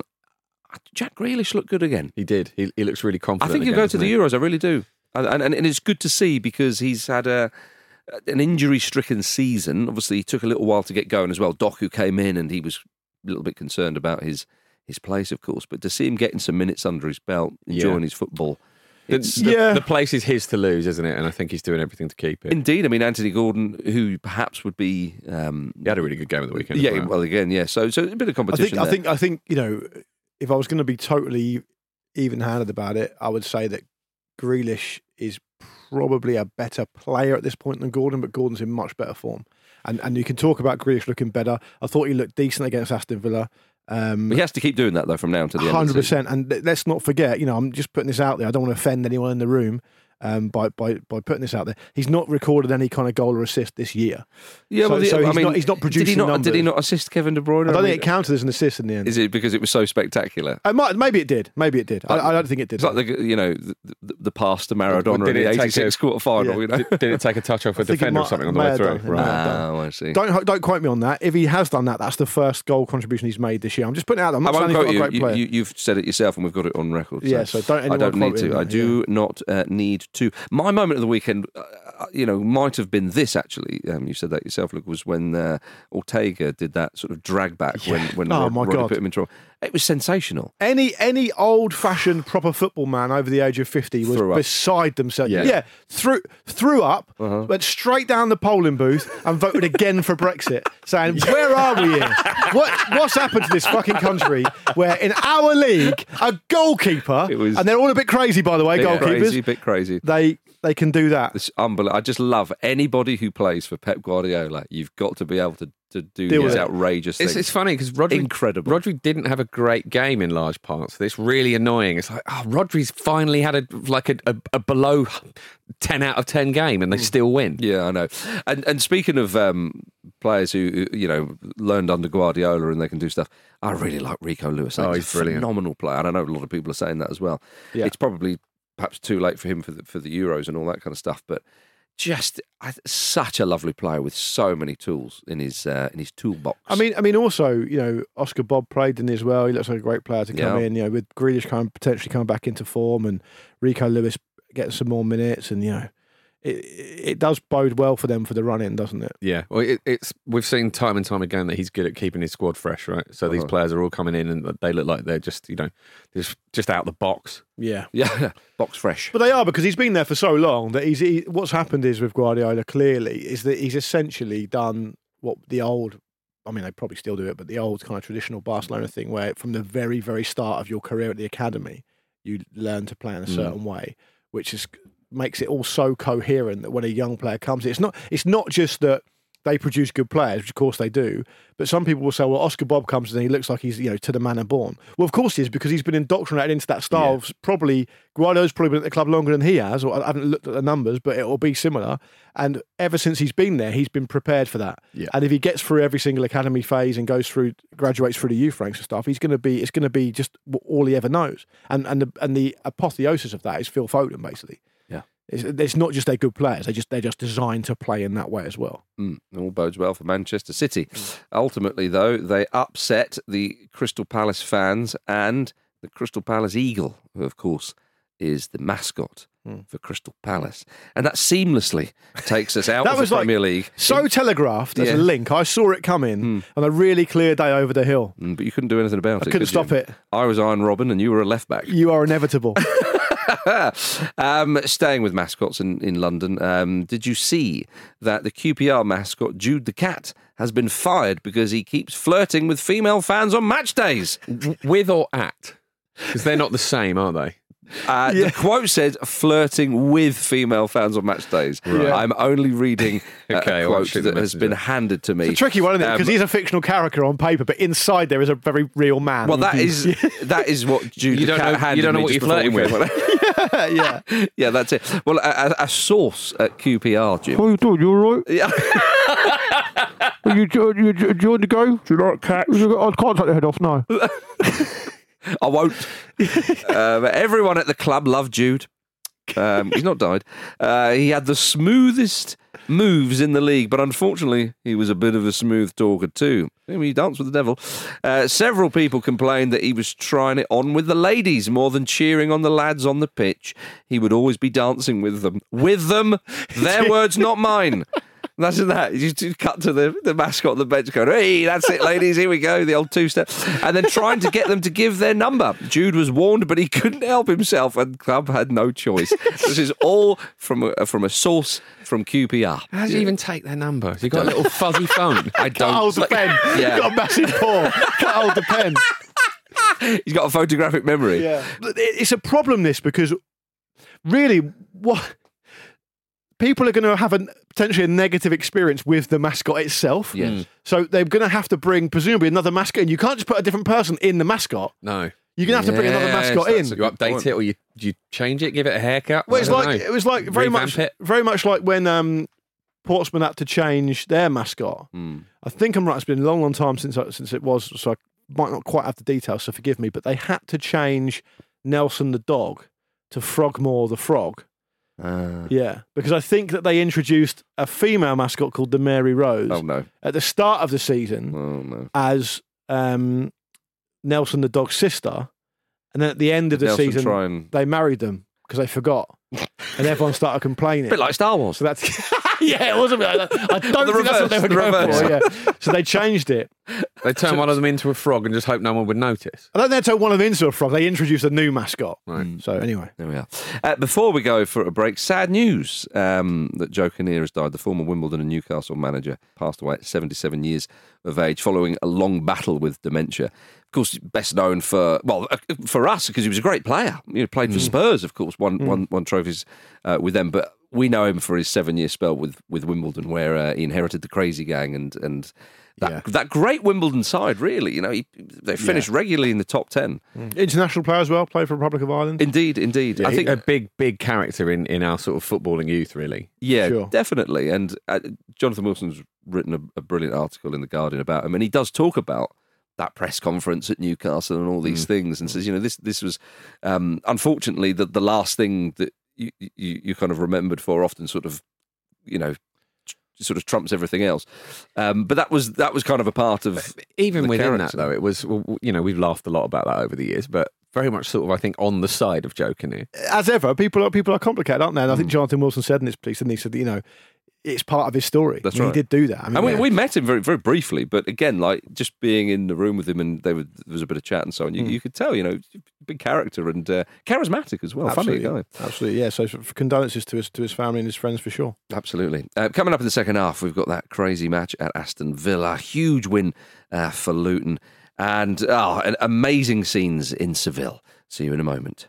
Jack Grealish looked good again. He did. He, he looks really I confident. think he'll again, go to doesn't the he? Euros. I really do, and, and and it's good to see because he's had a an injury-stricken season. Obviously, he took a little while to get going as well. Doku came in, and he was a little bit concerned about his his place, of course. But to see him getting some minutes under his belt, enjoying Yeah. his football, The, it's the, Yeah. the place is his to lose, isn't it? And I think he's doing everything to keep it. indeed. I mean, Anthony Gordon, who perhaps would be, um, He had a really good game at the weekend. as yeah, well. well, again, yeah. So, so a bit of I competition. think, I there. think, I think, you know, if I was going to be totally even-handed about it, I would say that Grealish is probably a better player at this point than Gordon, but Gordon's in much better form. And and you can talk about Grealish looking better. I thought he looked decent against Aston Villa. Um, But he has to keep doing that though from now to the end. Hundred Of the season. percent, and th- let's not forget. You know, I'm just putting this out there. I don't want to offend anyone in the room um, by by by putting this out there. He's not recorded any kind of goal or assist this year. Yeah, So- well, the- so I he's mean, not- he's not Did he producing not? Did he numbers. not assist Kevin De Bruyne? I don't mean, think it counted as an assist in the end. Is it because it was so spectacular? It might, maybe it did. Maybe it did. I, I don't think it did. It's like the you know the, the, the pass to Maradona Did in the it take eighty-six a- quarter final. Yeah. You know, Did, did it take a touch off a I think it defender or might- something on the may way have through? done, it may Right. have done. Oh, I see. Don't don't quote me on that. If he has done that, that's the first goal contribution he's made this year. I'm just putting it out there. I'm I not saying won't he's quote not a you. great player. you, you. You've said it yourself, and we've got it on record. Yeah, so don't I anyone don't need quote him to. I on that, do not uh, need to. My moment of the weekend, uh, you know, might have been this actually. Um, you said that yourself, Luke, was when uh, Ortega did that sort of drag back when when Oh, Rod, my Roddy God. put him in trouble. It was sensational. Any any old-fashioned proper football man over the age of fifty was Threw up. beside themselves. Yeah. Yeah, threw threw up, Uh-huh. went straight down the polling booth and voted again for Brexit, saying, "Where are we here? What what's happened to this fucking country? Where in our league, a goalkeeper, It was- and they're all a bit crazy, by the way, Bit goalkeepers. crazy, bit crazy. They they can do that. It's unbelievable. I just love anybody who plays for Pep Guardiola. You've got to be able to, to do Deal these with it. outrageous It's, things. it's funny because Rodri, Incredible. Rodri didn't have a great game in large parts. It's really annoying. It's like, oh, Rodri's finally had a like a, a, a below ten out of ten game, and they still win. Yeah, I know. And and speaking of um, players who, you know, learned under Guardiola and they can do stuff, I really like Rico Lewis. Oh, He's he's a brilliant. phenomenal player. And I know a lot of people are saying that as well. Yeah. It's probably perhaps too late for him for the, for the Euros and all that kind of stuff, but just I, such a lovely player with so many tools in his uh, in his toolbox. I mean, I mean, also, you know, Oscar Bob played in as well. He looks like a great player to come Yeah. in. You know, with Grealish coming potentially coming back into form, and Rico Lewis getting some more minutes, and you know, it it does bode well for them for the run in, doesn't it? Yeah, well, it, it's we've seen time and time again that he's good at keeping his squad fresh, right? So these Uh-huh. players are all coming in and they look like they're just, you know, just just out the box. Yeah. yeah, box fresh. But they are, because he's been there for so long that he's. He, what's happened is with Guardiola clearly is that he's essentially done what the old. I mean, they probably still do it, but the old kind of traditional Barcelona thing, where from the very, very start of your career at the academy, you learn to play in a certain way, which is makes it all so coherent that when a young player comes in, it's not. It's not just that they produce good players, which of course they do. But some people will say, well, Oscar Bob comes in and he looks like he's, you know, to the manner born. Well, of course he is, because he's been indoctrinated into that style. Yeah. Of probably, Guardiola's probably been at the club longer than he has, or I haven't looked at the numbers, but it will be similar. And ever since he's been there, he's been prepared for that. Yeah. And if he gets through every single academy phase and goes through, graduates through the youth ranks and stuff, he's going to be, it's going to be just all he ever knows. And and the, and the apotheosis of that is Phil Foden, basically. Yeah. It's, it's not just they're good players; they just they're just designed to play in that way as well. Mm, all bodes well for Manchester City. Ultimately, though, they upset the Crystal Palace fans and the Crystal Palace Eagle, who, of course, is the mascot for Crystal Palace. And that seamlessly takes us out That of was the like Premier League. so telegraphed as Yeah. a link. I saw it come in on a really clear day over the hill. Mm, but you couldn't do anything about it. I couldn't could stop you? it. I was Iron Robin and you were a left back. You are inevitable. um, staying with mascots in, in London, um, did you see that the Q P R mascot, Jude the Cat, has been fired because he keeps flirting with female fans on match days? With or at? Because they're not the same, are they? Uh, The quote said flirting with female fans on match days. Right. I'm only reading uh, Okay, a I'll quote shoot the that has messenger. been handed to me. It's a tricky one, isn't it? Because Um, he's a fictional character on paper, but inside there is a very real man. Well, that is that is what Jude You the don't Cat know- handed you don't know me what just you're flirting before we with. came on. yeah. Yeah, that's it. Well, a, a, a source at Q P R, Jim. How you doing? You all right? Yeah. Are you, you, you enjoying the go? Do you like cats? I can't take the head off, no. I won't. um, everyone at the club loved Jude. Um, he's not died. Uh, he had the smoothest moves in the league, but unfortunately, he was a bit of a smooth talker too. I mean, he danced with the devil. Uh, several people complained that he was trying it on with the ladies more than cheering on the lads on the pitch. He would always be dancing with them. With them. Their words, not mine. Imagine that. You just cut to the, the mascot on the bench going, hey, that's it, ladies, here we go, the old two-step. And then trying to get them to give their number. Jude was warned, but he couldn't help himself, and the club had no choice. This is all from a, from a source from Q P R. How do you even take their number? Has he got a little fuzzy phone? I Can't don't... hold the pen. Yeah. You've got a massive paw. Can't hold the pen. He's got a photographic memory. Yeah. But it- It's a problem, this, because really, what people are going to have a potentially a negative experience with the mascot itself. Yes. So they're going to have to bring presumably another mascot in. You can't just put a different person in the mascot. No. You're going to have to bring another Yes, mascot in. that's a You update point. it or you, you change it, give it a haircut? Well, I it's don't like know. it was like very Revamp much, it? very much like when um, Portsmouth had to change their mascot. Hmm. I think I'm right. It's been a long, long time since I, since it was, so I might not quite have the details. So forgive me. But they had to change Nelson the dog to Frogmore the frog. Uh, Yeah, because I think that they introduced a female mascot called the Mary Rose oh, no. at the start of the season Oh, no. as um, Nelson the dog's sister, and then at the end of the Nelson season try and... they married them because they forgot, and everyone started complaining. A bit like Star Wars. So that's Yeah, it wasn't like that. I don't The think that's what they were reverse, going the for. Yeah. So they changed it. They turned one of them into a frog and just hope no one would notice. I don't think they turned one of them into a frog. They introduced a new mascot. Right. So anyway. There we are. Uh, before we go for a break, sad news um, that Joe Kinnear has died. The former Wimbledon and Newcastle manager passed away at seventy-seven years of age following a long battle with dementia. Of course, best known for, well, uh, for us, because he was a great player. He played for Spurs, of course, won, mm. won, won trophies uh, with them. But we know him for his seven-year spell with, with Wimbledon, where uh, he inherited the crazy gang and... and That, yeah. that great Wimbledon side, really, you know, he, they finished yeah. regularly in the top ten. Mm. International player as well, played for Republic of Ireland. Indeed, indeed. Yeah, I think a big, big character in, in our sort of footballing youth, really. Yeah, sure. definitely. And uh, Jonathan Wilson's written a, a brilliant article in The Guardian about him, and he does talk about that press conference at Newcastle and all these mm. things, and says, you know, this this was um, unfortunately the the last thing that you, you you kind of remembered for. Often, sort of, you know, sort of trumps everything else. Um, but that was that was kind of a part of even within character. that, though. It was, well, you know, we've laughed a lot about that over the years, but very much sort of, I think, on the side of Joe Kinnear. As ever, people are people are complicated, aren't they? And I think Jonathan Wilson said in this piece, and he said, you know, it's part of his story. That's I mean, right. He did do that. I mean, and we, yeah. we met him very very briefly, but again, like just being in the room with him, and there was, there was a bit of chat and so on. You, mm. you could tell, you know, big character and uh, charismatic as well. Absolutely. Funny guy. Absolutely, yeah. So for condolences to his to his family and his friends for sure. Absolutely. Uh, coming up in the second half, we've got that crazy match at Aston Villa, huge win uh, for Luton, and oh, and amazing scenes in Seville. See you in a moment.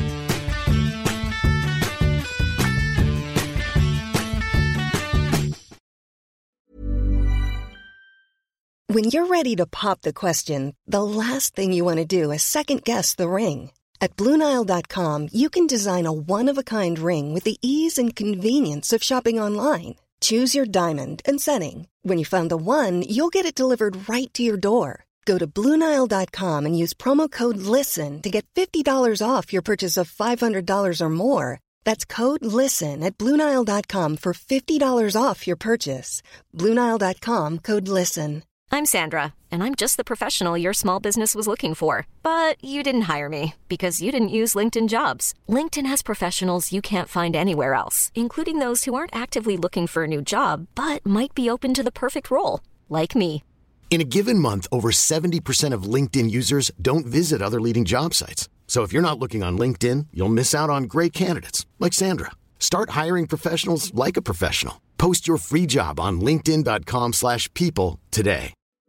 When you're ready to pop the question, the last thing you want to do is second-guess the ring. At Blue Nile dot com, you can design a one-of-a-kind ring with the ease and convenience of shopping online. Choose your diamond and setting. When you find the one, you'll get it delivered right to your door. Go to Blue Nile dot com and use promo code LISTEN to get fifty dollars off your purchase of five hundred dollars or more. That's code LISTEN at Blue Nile dot com for fifty dollars off your purchase. Blue Nile dot com, code LISTEN. I'm Sandra, and I'm just the professional your small business was looking for. But you didn't hire me because you didn't use LinkedIn Jobs. LinkedIn has professionals you can't find anywhere else, including those who aren't actively looking for a new job, but might be open to the perfect role, like me. In a given month, over seventy percent of LinkedIn users don't visit other leading job sites. So if you're not looking on LinkedIn, you'll miss out on great candidates like Sandra. Start hiring professionals like a professional. Post your free job on linkedin dot com slash people today.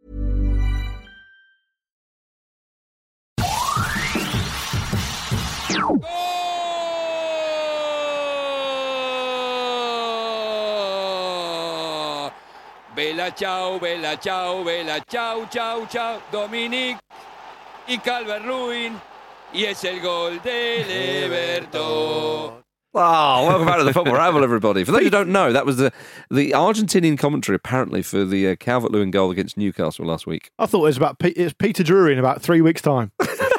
Bella ciao, bella ciao, bella ciao, ciao, ciao, Dominic y Calvert-Lewin, y es el gol del Everton. Oh, welcome back to the Football Ramble, everybody. For those who don't know, that was the the Argentinian commentary, apparently, for the uh, Calvert-Lewin goal against Newcastle last week. I thought it was about P- it's Peter Drury in about three weeks' time.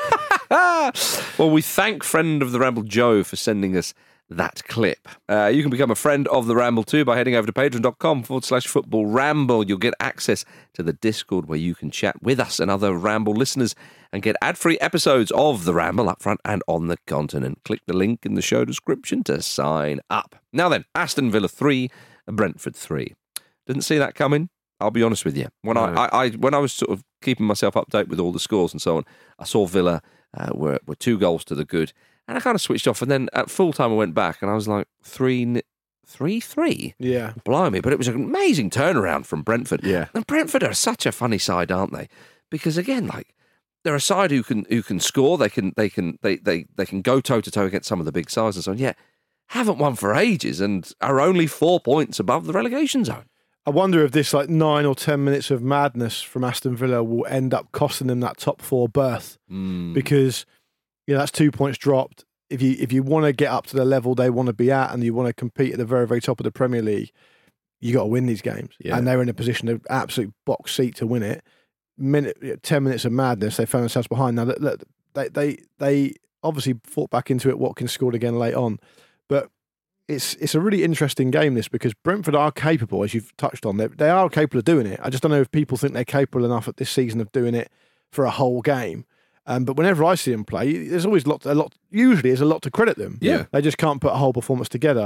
Well, we thank friend of the Ramble, Joe, for sending us that clip. Uh, you can become a friend of the Ramble too by heading over to patreon.com forward slash football ramble. You'll get access to the Discord where you can chat with us and other Ramble listeners and get ad-free episodes of the Ramble up front and on the continent. Click the link in the show description to sign up. Now then, Aston Villa three, Brentford three. Didn't see that coming. I'll be honest with you. When no. I, I, I when I was sort of keeping myself up to date with all the scores and so on, I saw Villa uh, were were two goals to the good. And I kind of switched off, and then at full time I went back, and I was like, three, three, three? Yeah. Blimey, but it was an amazing turnaround from Brentford. Yeah. And Brentford are such a funny side, aren't they? Because again, like, they're a side who can who can score, they can they can they they, they can go toe-to-toe against some of the big sides and so on, yet haven't won for ages and are only four points above the relegation zone. I wonder if this like nine or ten minutes of madness from Aston Villa will end up costing them that top four berth. Mm. Because you know, that's two points dropped. If you if you want to get up to the level they want to be at and you want to compete at the very, very top of the Premier League, you got to win these games. Yeah. And they're in a position of absolute box seat to win it. Minute, ten minutes of madness, they found themselves behind. Now, look, they, they, they obviously fought back into it. Watkins scored again late on. But it's it's a really interesting game, this, because Brentford are capable, as you've touched on. They, they are capable of doing it. I just don't know if people think they're capable enough at this season of doing it for a whole game. Um, but whenever I see them play, there's always lot, a lot. Usually, there's a lot to credit them. Yeah, they just can't put a whole performance together.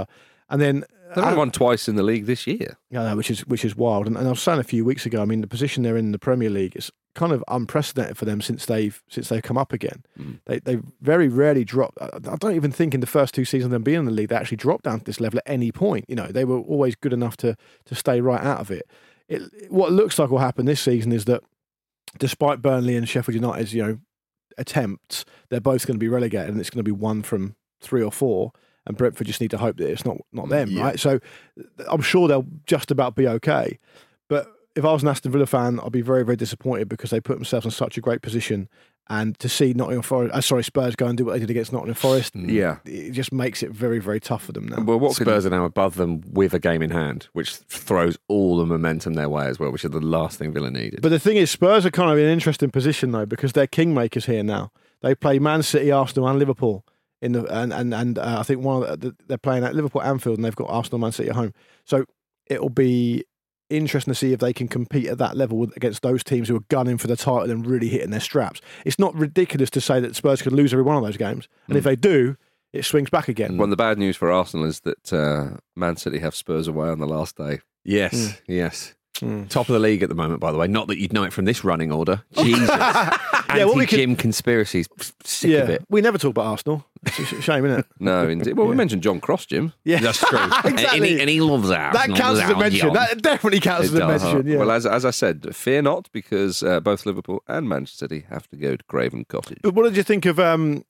And then They've only won twice in the league this year. Yeah, no, which is which is wild. And, and I was saying a few weeks ago, I mean, the position they're in the Premier League is kind of unprecedented for them since they've since they've come up again. Mm. They they very rarely drop. I don't even think in the first two seasons of them being in the league they actually dropped down to this level at any point. You know, they were always good enough to to stay right out of it. It what looks like will happen this season is that despite Burnley and Sheffield United's, you know, attempts, they're both going to be relegated, and it's going to be one from three or four. And Brentford just need to hope that it's not not them, yeah. right? So I'm sure they'll just about be okay. But if I was an Aston Villa fan, I'd be very, very disappointed because they put themselves in such a great position. And to see Nottingham Forest, uh, sorry, Spurs go and do what they did against Nottingham Forest, yeah, it just makes it very, very tough for them now. Well, what Spurs are now above them with a game in hand, which throws all the momentum their way as well, which is the last thing Villa needed. But the thing is, Spurs are kind of in an interesting position though because they're kingmakers here now. They play Man City, Arsenal, and Liverpool. In the and and and uh, I think one of the, they're playing at Liverpool Anfield and they've got Arsenal, Man City at home. So it'll be interesting to see if they can compete at that level with, against those teams who are gunning for the title and really hitting their straps. It's not ridiculous to say that Spurs could lose every one of those games, and mm. if they do, it swings back again. Well, the bad news for Arsenal is that uh, Man City have Spurs away on the last day. Yes, mm. yes. Mm. Top of the league at the moment, by the way. Not that you'd know it from this running order. Jesus. yeah, Anti-Jim can... conspiracies. Sick yeah, of it. We never talk about Arsenal. It's a shame, isn't it? No, indeed. Well, we yeah. mentioned John Cross, Jim. Yeah, that's true. exactly. and, he, and he loves Arsenal. That counts as a mention. John. That definitely counts it as a does, mention. Huh? Yeah. Well, as as I said, fear not, because uh, both Liverpool and Manchester City have to go to Craven Cottage. But what did you think of um,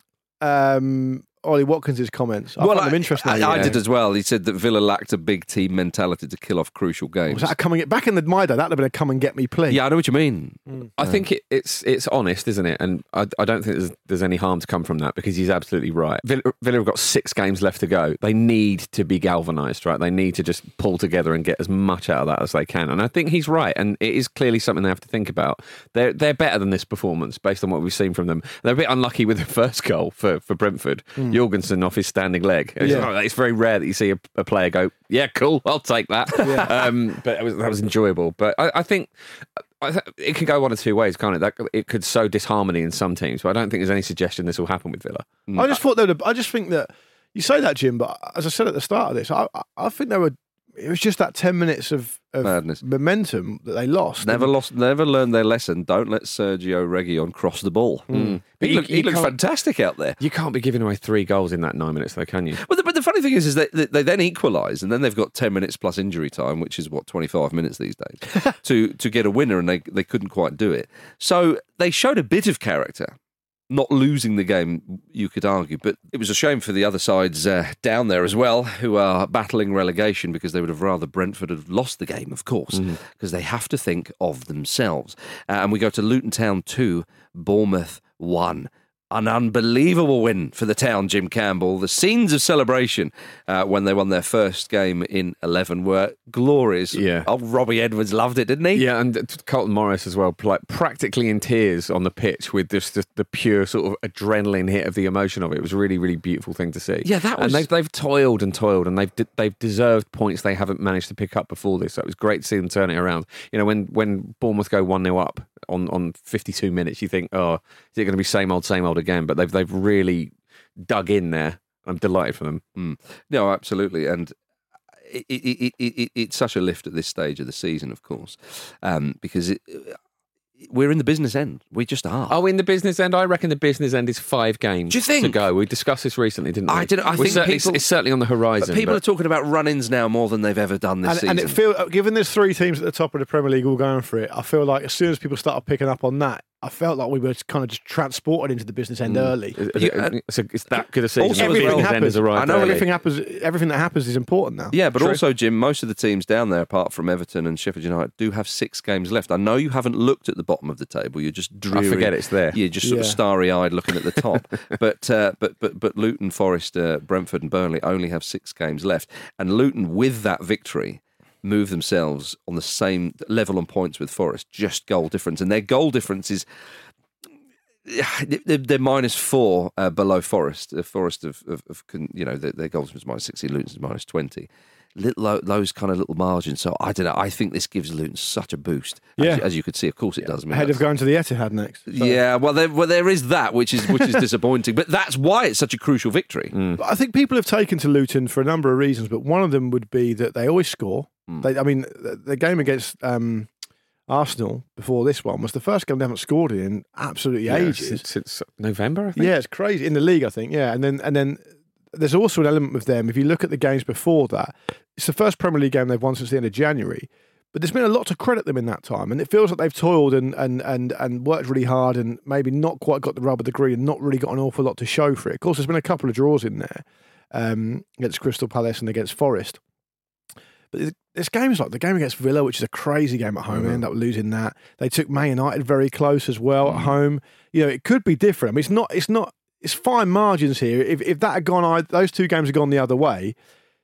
um, Ollie Watkins' comments? I well, found I, them interesting. I, yeah. I did as well. He said that Villa lacked a big team mentality to kill off crucial games. Was that a come and get back in the my day? That'd have been a come and get me plea. Yeah, I know what you mean. Mm. I yeah. think it, it's it's honest, isn't it? And I, I don't think there's, there's any harm to come from that because he's absolutely right. Villa, Villa have got six games left to go. They need to be galvanised, right? They need to just pull together and get as much out of that as they can. And I think he's right. And it is clearly something they have to think about. They're they're better than this performance based on what we've seen from them. They're a bit unlucky with the first goal for, for Brentford. Mm. Jorgensen off his standing leg. It's, yeah. it's very rare that you see a, a player go, yeah, cool, I'll take that. Yeah. Um, but it was, that was enjoyable. But I, I think I th- it can go one of two ways, can't it? That, it could sow disharmony in some teams, but I don't think there's any suggestion this will happen with Villa. I just thought they would. I just think that you say that, Jim, but as I said at the start of this, I, I think they were. It was just that ten minutes of, of madness, momentum that they lost. Never lost, never learned their lesson. Don't let Sergio Reguilon cross the ball. Mm. He, you, look, he looks fantastic out there. You can't be giving away three goals in that nine minutes, though, can you? Well, the, but the funny thing is, is that they, they then equalise, and then they've got ten minutes plus injury time, which is what twenty-five minutes these days, to to get a winner, and they they couldn't quite do it. So they showed a bit of character. Not losing the game, you could argue, but it was a shame for the other sides uh, down there as well, who are battling relegation because they would have rather Brentford have lost the game, of course, because mm-hmm. they have to think of themselves. Uh, and we go to Luton Town two, Bournemouth one. An unbelievable win for the Town, Jim Campbell. The scenes of celebration uh, when they won their first game in eleven were glorious. Yeah. Oh, Robbie Edwards loved it, didn't he? Yeah, and Carlton Morris as well, like practically in tears on the pitch with just the, the pure sort of adrenaline hit of the emotion of it. It was a really, really beautiful thing to see. Yeah, that was... And they've, they've toiled and toiled, and they've they've deserved points they haven't managed to pick up before this. So it was great to see them turn it around. You know, when, when Bournemouth go one nil up on, on fifty-two minutes, you think, oh, is it going to be same old, same old again? But they've they've really dug in there. I'm delighted for them. Mm. No, absolutely, and it, it, it, it, it's such a lift at this stage of the season, of course, um, because it, we're in the business end. We just are. Oh, in the business end? I reckon the business end is five games Do you think? to go. We discussed this recently, didn't we? I didn't. I We're think certainly, people, it's certainly on the horizon. But people but... are talking about run-ins now more than they've ever done this and, season. And it feel, given there's three teams at the top of the Premier League all going for it, I feel like as soon as people started picking up on that, I felt like we were kind of just transported into the business end mm. early. Is, is, it, it's, a, it's that good a season. Also, everything happens. I know early. everything happens. Everything that happens is important now. Yeah, but True. also, Jim, most of the teams down there, apart from Everton and Sheffield United, do have six games left. I know you haven't looked at the bottom of the table. You're just dreary. I forget it's there. You're just sort yeah. of starry-eyed looking at the top. but uh, but but but Luton, Forest, uh, Brentford, and Burnley only have six games left, and Luton, with that victory, move themselves on the same level on points with Forest, just goal difference, and their goal difference is. They're minus four uh, below Forest. Uh, Forest of, of, of, you know, their, their goals was minus sixty, Luton's minus twenty. little those kind of little margins. So I don't know. I think this gives Luton such a boost. Yeah. As, as you could see, of course it does. I mean, Ahead of that's- going to the Etihad next. So- Yeah, well, there, well, there is that, which is which is disappointing. But that's why it's such a crucial victory. But I think people have taken to Luton for a number of reasons, but one of them would be that they always score. Mm. They, I mean, the, the game against um, Arsenal before this one was the first game they haven't scored in absolutely Yeah, ages. since, since November, I think. Yeah, it's crazy in the league. I think. Yeah, and then and then there's also an element with them. If you look at the games before that, it's the first Premier League game they've won since the end of January. But there's been a lot to credit them in that time, and it feels like they've toiled and and and and worked really hard, and maybe not quite got the rub of the green, and not really got an awful lot to show for it. Of course, there's been a couple of draws in there um, against Crystal Palace and against Forest. But there's, there's games like the game against Villa, which is a crazy game at home. Mm-hmm. They end up losing that. They took Man United very close as well at home. You know, it could be different. I mean, it's not. It's not. It's fine margins here. If if that had gone, those two games had gone the other way,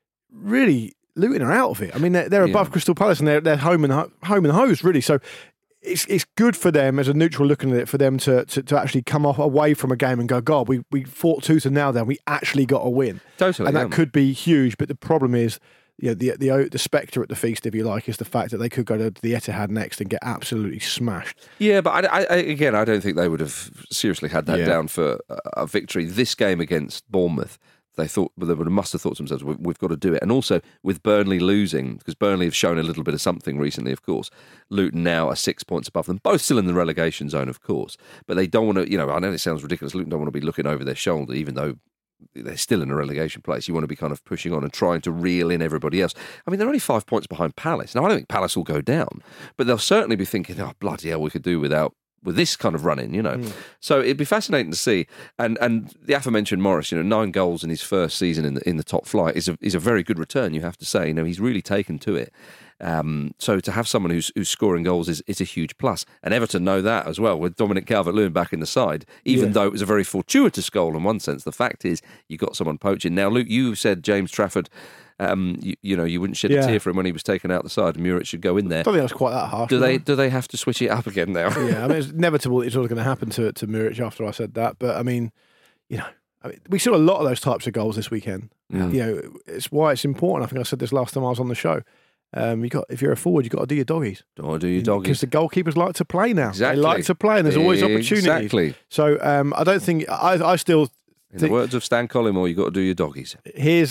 really, Luton are out of it. I mean, they're, they're above Yeah. Crystal Palace and they're they're home and ho- home and hose really. So it's it's good for them as a neutral looking at it for them to, to to actually come off away from a game and go, God, we we fought tooth and nail. Then we actually got a win, Totally, and that yeah. could be huge. But the problem is, you know, the the the spectre at the feast, if you like, is the fact that they could go to the Etihad next and get absolutely smashed. Yeah, but I, I, I- again, I don't think they would have seriously had that Yeah. down for a, a victory. This game against Bournemouth, they thought they would have must have thought to themselves, we, we've got to do it. And also with Burnley losing, because Burnley have shown a little bit of something recently, of course. Luton now are six points above them, both still in the relegation zone, of course. But they don't want to, you know, I know it sounds ridiculous. Luton don't want to be looking over their shoulder, even though they're still in a relegation place. You want to be kind of pushing on and trying to reel in everybody else. I mean, they're only five points behind Palace. Now, I don't think Palace will go down, but they'll certainly be thinking, oh, bloody hell, we could do without with this kind of running, you know. So it'd be fascinating to see. And and the aforementioned Morris, you know, nine goals in his first season in the in the top flight is a is a very good return, you have to say. You know, he's really taken to it. Um, so to have someone who's who's scoring goals is, is a huge plus. And Everton know that as well, with Dominic Calvert-Lewin back in the side, even Yeah. though it was a very fortuitous goal in one sense. The fact is you got someone poaching. Now, Luke, you said James Trafford, um, you, you know, you wouldn't shed Yeah. a tear for him when he was taken out the side. Muric should go in there. I don't think that's quite that harsh. Do no. they do they have to switch it up again now? Yeah, I mean, it's inevitable. It's always going to happen to to Muric after I said that. But I mean, you know, I mean, we saw a lot of those types of goals this weekend. Yeah. You know, it's why it's important. I think I said this last time I was on the show. Um, you got if you're a forward, you got to do your doggies. Do I do your Because doggies? the goalkeepers like to play now. Exactly. They like to play, and there's always opportunities. Exactly. So um, I don't think I. I still In the think words of Stan Collymore, you got to do your doggies. here's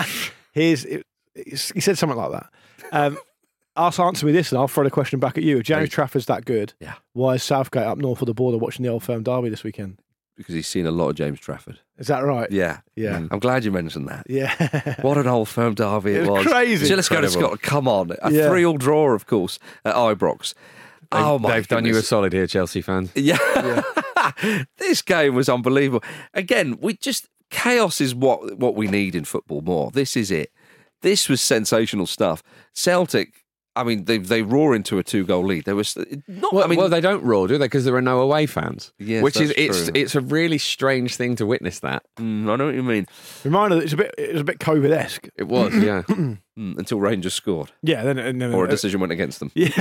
here's it, it's- he said something like that. Um, ask answer me this, and I'll throw the question back at you. If James Hey. Trafford's that good, Yeah. why is Southgate up north of the border watching the Old Firm derby this weekend? Because he's seen a lot of James Trafford. Is that right? Yeah. Yeah. Mm. I'm glad you mentioned that. Yeah. What an old firm derby it, It was crazy. So let's go to Incredible. Scotland. Come on. A Yeah. three-all draw, of course, at Ibrox. They've, oh, my they've done you a goodness. solid here, Chelsea fans. Yeah. This game was unbelievable. Again, we just chaos is what what we need in football more. This is it. This was sensational stuff. Celtic, I mean, they they roar into a two goal lead. There was not. Well, I mean, well, they don't roar, do they? Because there are no away fans. Yes, which is that's it's true. it's a really strange thing to witness. That mm, I know what you mean. Reminder that it's a bit it was a bit COVID-esque. it was, yeah. Mm, until Rangers scored, Yeah, then and then or a decision went against them. Yeah,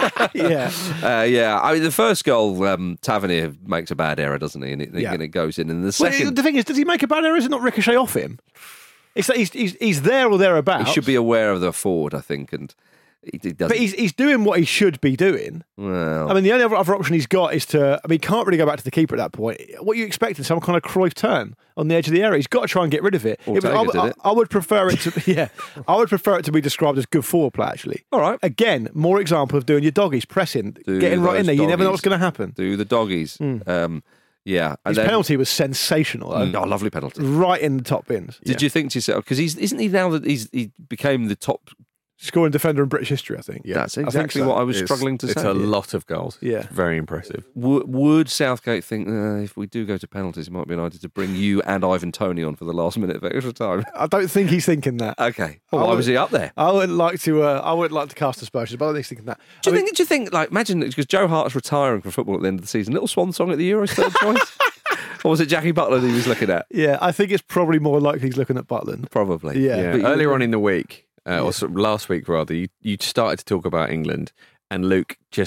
yeah. Uh, yeah, I mean the first goal, um, Tavernier makes a bad error, doesn't he? And it, Yeah. and it goes in. And the Well, second, the thing is, does he make a bad error? Is it not ricochet off him? It's that he's he's, he's there or thereabouts. he should be aware of the forward, I think, and he, he doesn't. but he's he's doing what he should be doing. well, I mean, the only other, other option he's got is to. I mean, he can't really go back to the keeper at that point. What are you expecting? Some kind of Cruyff turn on the edge of the area. He's got to try and get rid of it. Ortega I, would- did it. I, I would prefer it to. Yeah, I would prefer it to be described as good forward play. Actually, all right. again, more example of doing your doggies, pressing, Do getting right in those there. You never know doggies. what's going to happen. Do the doggies. Um, yeah, and His then, penalty was sensational. though. Oh, lovely penalty. Right in the top bins. Did you think to yourself because he's isn't he now that he's he became the top? Scoring defender in British history, I think. That's I think exactly so. what I was It's- struggling to it's say. a lot of goals. Yeah. It's very impressive. Would, would Southgate think uh, if we do go to penalties, it might be an idea to bring you and Ivan Toney on for the last minute of extra time? I don't think he's thinking that. Okay. I Well, why would- was he up there? I wouldn't like to. Uh, I wouldn't like to cast aspersions, but I don't think he's thinking that. Do you I mean, think? Do you think? Like, imagine because Joe Hart's retiring from football at the end of the season. Little swan song at the Euros, third choice, or was it Jackie Butler that he was looking at? Yeah, I think it's probably more likely he's looking at Butland. Probably. Yeah. Yeah. But you- Earlier on in the week, uh, or sort of last week rather, you, you started to talk about England, and Luke just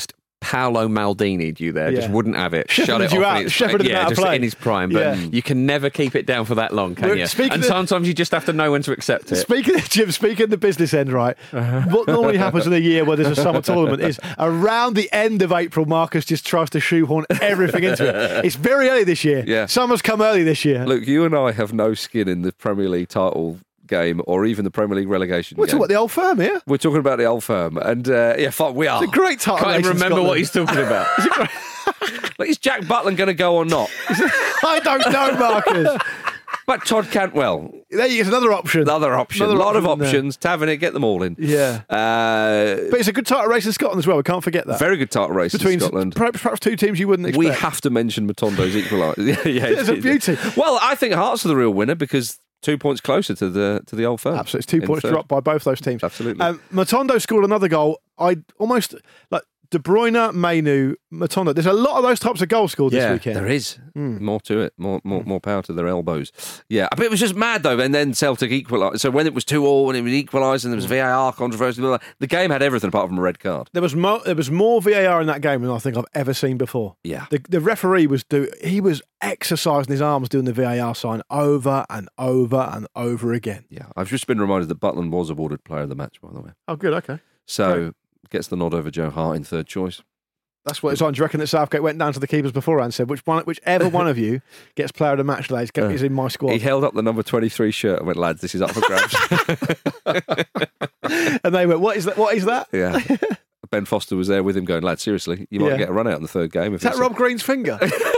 Paolo Maldini'd you there, Yeah. just wouldn't have it. Shut Shepherded it you off. out- in its, shepherded yeah, out of just play. in his prime. But Yeah. you can never keep it down for that long, can Look, you? speaking And of- sometimes you just have to know when to accept it. Speaking of Jim, speaking of the business end, right? What normally happens in a year where there's a summer tournament is around the end of April, Marcus just tries to shoehorn everything into it. It's very early this year. Yeah. Summer's come early this year. Look, you and I have no skin in the Premier League title game or even the Premier League relegation We're game. talking about the old firm here. We're talking about the old firm, and uh, yeah, fuck, we are. It's a great title. Can't race even in remember what Scotland. he's talking about. Like, is Jack Butland going to go or not? I don't know, Marcus. But Todd Cantwell, There you go, another option. another option. A Another lot of option there. options. Tavernier, get them all in. Yeah. Uh, But it's a good title race in Scotland as well. We can't forget that. very good title race Between in Scotland. Perhaps, perhaps two teams you wouldn't expect. We have to mention Matondo's equaliser. yeah, yeah, It's a beauty. Well, I think Hearts are the real winner because two points closer to the to the old firm. Absolutely. It's two in points third. dropped by both those teams. Absolutely. Um, Matondo scored another goal. I almost like De Bruyne, Mainu, Matondo. There's a lot of those types of goals scored Yeah, this weekend. There is Hmm. more to it, more more more power to their elbows. Yeah, but it was just mad though. And then Celtic equalised. So when it was two all and it was equalised and there was V A R controversy, blah, blah, blah, the game had everything apart from a red card. There was more. There was more V A R in that game than I think I've ever seen before. Yeah. The, the referee was do. He was exercising his arms doing the V A R sign over and over and over again. Yeah, I've just been reminded that Butland was awarded Player of the Match, by the way. Oh, good. Okay, So gets the nod over Joe Hart in third choice. that's what it's on. Do you reckon that Southgate went down to the keepers beforehand and said, "Which one, whichever one of you gets Player of the Match today is, Uh, is in my squad." He held up the number twenty-three shirt and went, lads, this is up for grabs. And they went, "What is that? What is that? Yeah. Ben Foster was there with him going, lads, seriously, you might Yeah. get a run out in the third game. If Is that it's- Rob Green's finger?"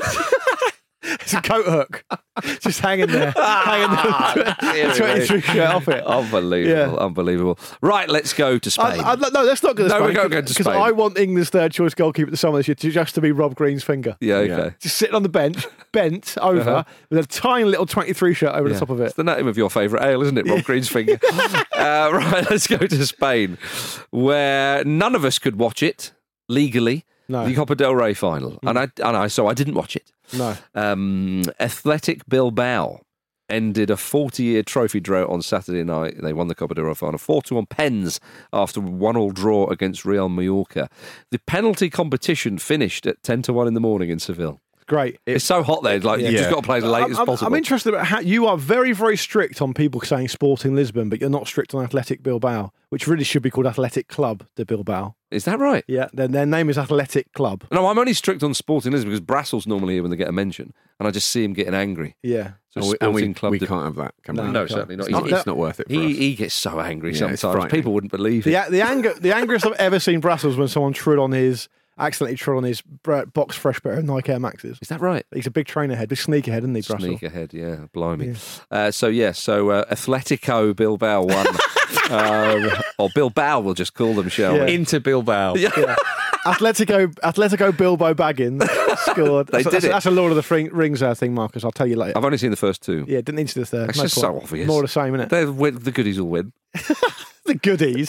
It's a coat hook, just hanging there, hanging the twenty-three shirt off it. Unbelievable, Yeah. unbelievable. Right, let's go to Spain. I, I, no, let's not go to No, Spain. we're not going to Because Spain. I want England's third choice goalkeeper at the summer this year to just to be Rob Green's finger. yeah, okay. Yeah. Just sitting on the bench, bent over, Uh-huh. with a tiny little twenty-three shirt over Yeah. the top of It's it. the name of your favourite ale, isn't it? Rob Green's finger. uh, right, let's go to Spain, where none of us could watch it legally. No. The Copa del Rey final, and I and I so I didn't watch it. No. Um, Athletic Bilbao ended a forty-year trophy drought on Saturday night. They won the Copa del Rey final four two on pens after one all draw against Real Mallorca. The penalty competition finished at ten to one in the morning in Seville. Great. It's so hot there, like you've Yeah. just got to play as late I'm, as I'm- possible. I'm interested about how you are very, very strict on people saying Sporting Lisbon, but you're not strict on Athletic Bilbao, which really should be called Athletic Club de Bilbao. Is that right? Yeah, their, their name is Athletic Club. No, I'm only strict on Sporting Lisbon because Brassel's normally here when they get a mention, and I just see him getting angry. Yeah. So And we, and Sporting we, Club we de- can't have that, can No, we? you No, can't. certainly not. It's not, He's- it's not worth it for He, us. he gets so angry Yeah, it's sometimes. frightening. People wouldn't believe it. The, the anger, the angriest I've ever seen Brussels when someone trod on his, accidentally trod on his br- box fresh pair of Nike Air Maxes. Is that right? He's a big trainer head, big sneaker head, isn't he, Brussels? Sneak ahead, yeah, blimey. Uh, so, yeah, so uh, Atletico Bilbao won. um, or Bilbao, we'll just call them, shall Yeah. we? Into Bilbao. Yeah. Atletico, Atletico Bilbao Baggins scored. They that's, did that's, it. that's a Lord of the Fring, Rings uh, thing, Marcus. I'll tell you later. I've only seen the first two. Yeah, didn't need to do the third. It's No just point. so obvious. More of the same, isn't it? They'll win, the goodies will win. The goodies.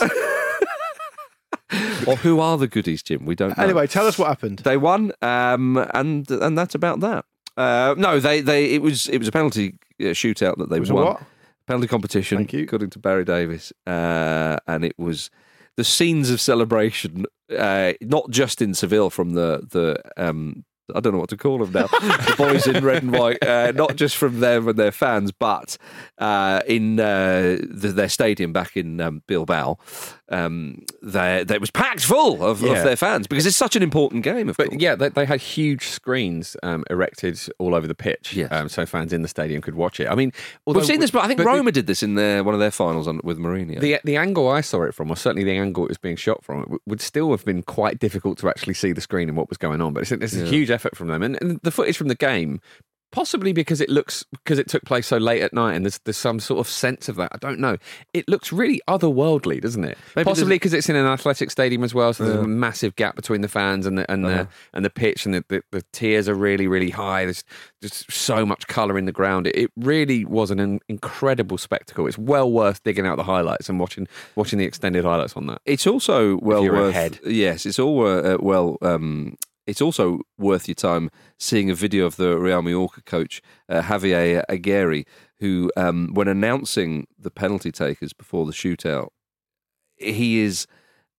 Or who are the goodies, Jim? We don't know. Anyway, tell us what happened. They won, um, and and that's about that. Uh, no, they, they it was it was a penalty uh, shootout that they It was a won. what? Penalty competition, Thank you. according to Barry Davis, uh, and it was the scenes of celebration, uh, not just in Seville from the the. Um, I don't know what to call them now. The boys in red and white, uh, not just from them and their fans, but uh, in uh, the, their stadium back in um, Bilbao, um, they, they was packed full of, Yeah. of their fans because it's such an important game. Of course. But yeah, they, they had huge screens um, erected all over the pitch, Yes. um, so fans in the stadium could watch it. I mean, although, We've seen this, but I think the- Roma did this in their, one of their finals on, with Mourinho. The the angle I saw it from, or certainly the angle it was being shot from, it would still have been quite difficult to actually see the screen and what was going on. But it's, it's a Yeah. huge effort from them, and, and the footage from the game. Possibly because it looks because it took place so late at night, and there's there's some sort of sense of that. I don't know. It looks really otherworldly, doesn't it? Maybe Possibly there's- because it's in an athletic stadium as well, so there's Yeah. a massive gap between the fans and the and Uh-huh. the and the pitch, and the, the, the tiers are really really high. There's just so much colour in the ground. It, it really was an, in- incredible spectacle. It's well worth digging out the highlights and watching watching the extended highlights on that. It's also well you're worth. ahead. Yes, it's all wor- uh, well. Um, it's also worth your time seeing a video of the Real Mallorca coach uh, Javier Aguirre, who, um, when announcing the penalty takers before the shootout, he is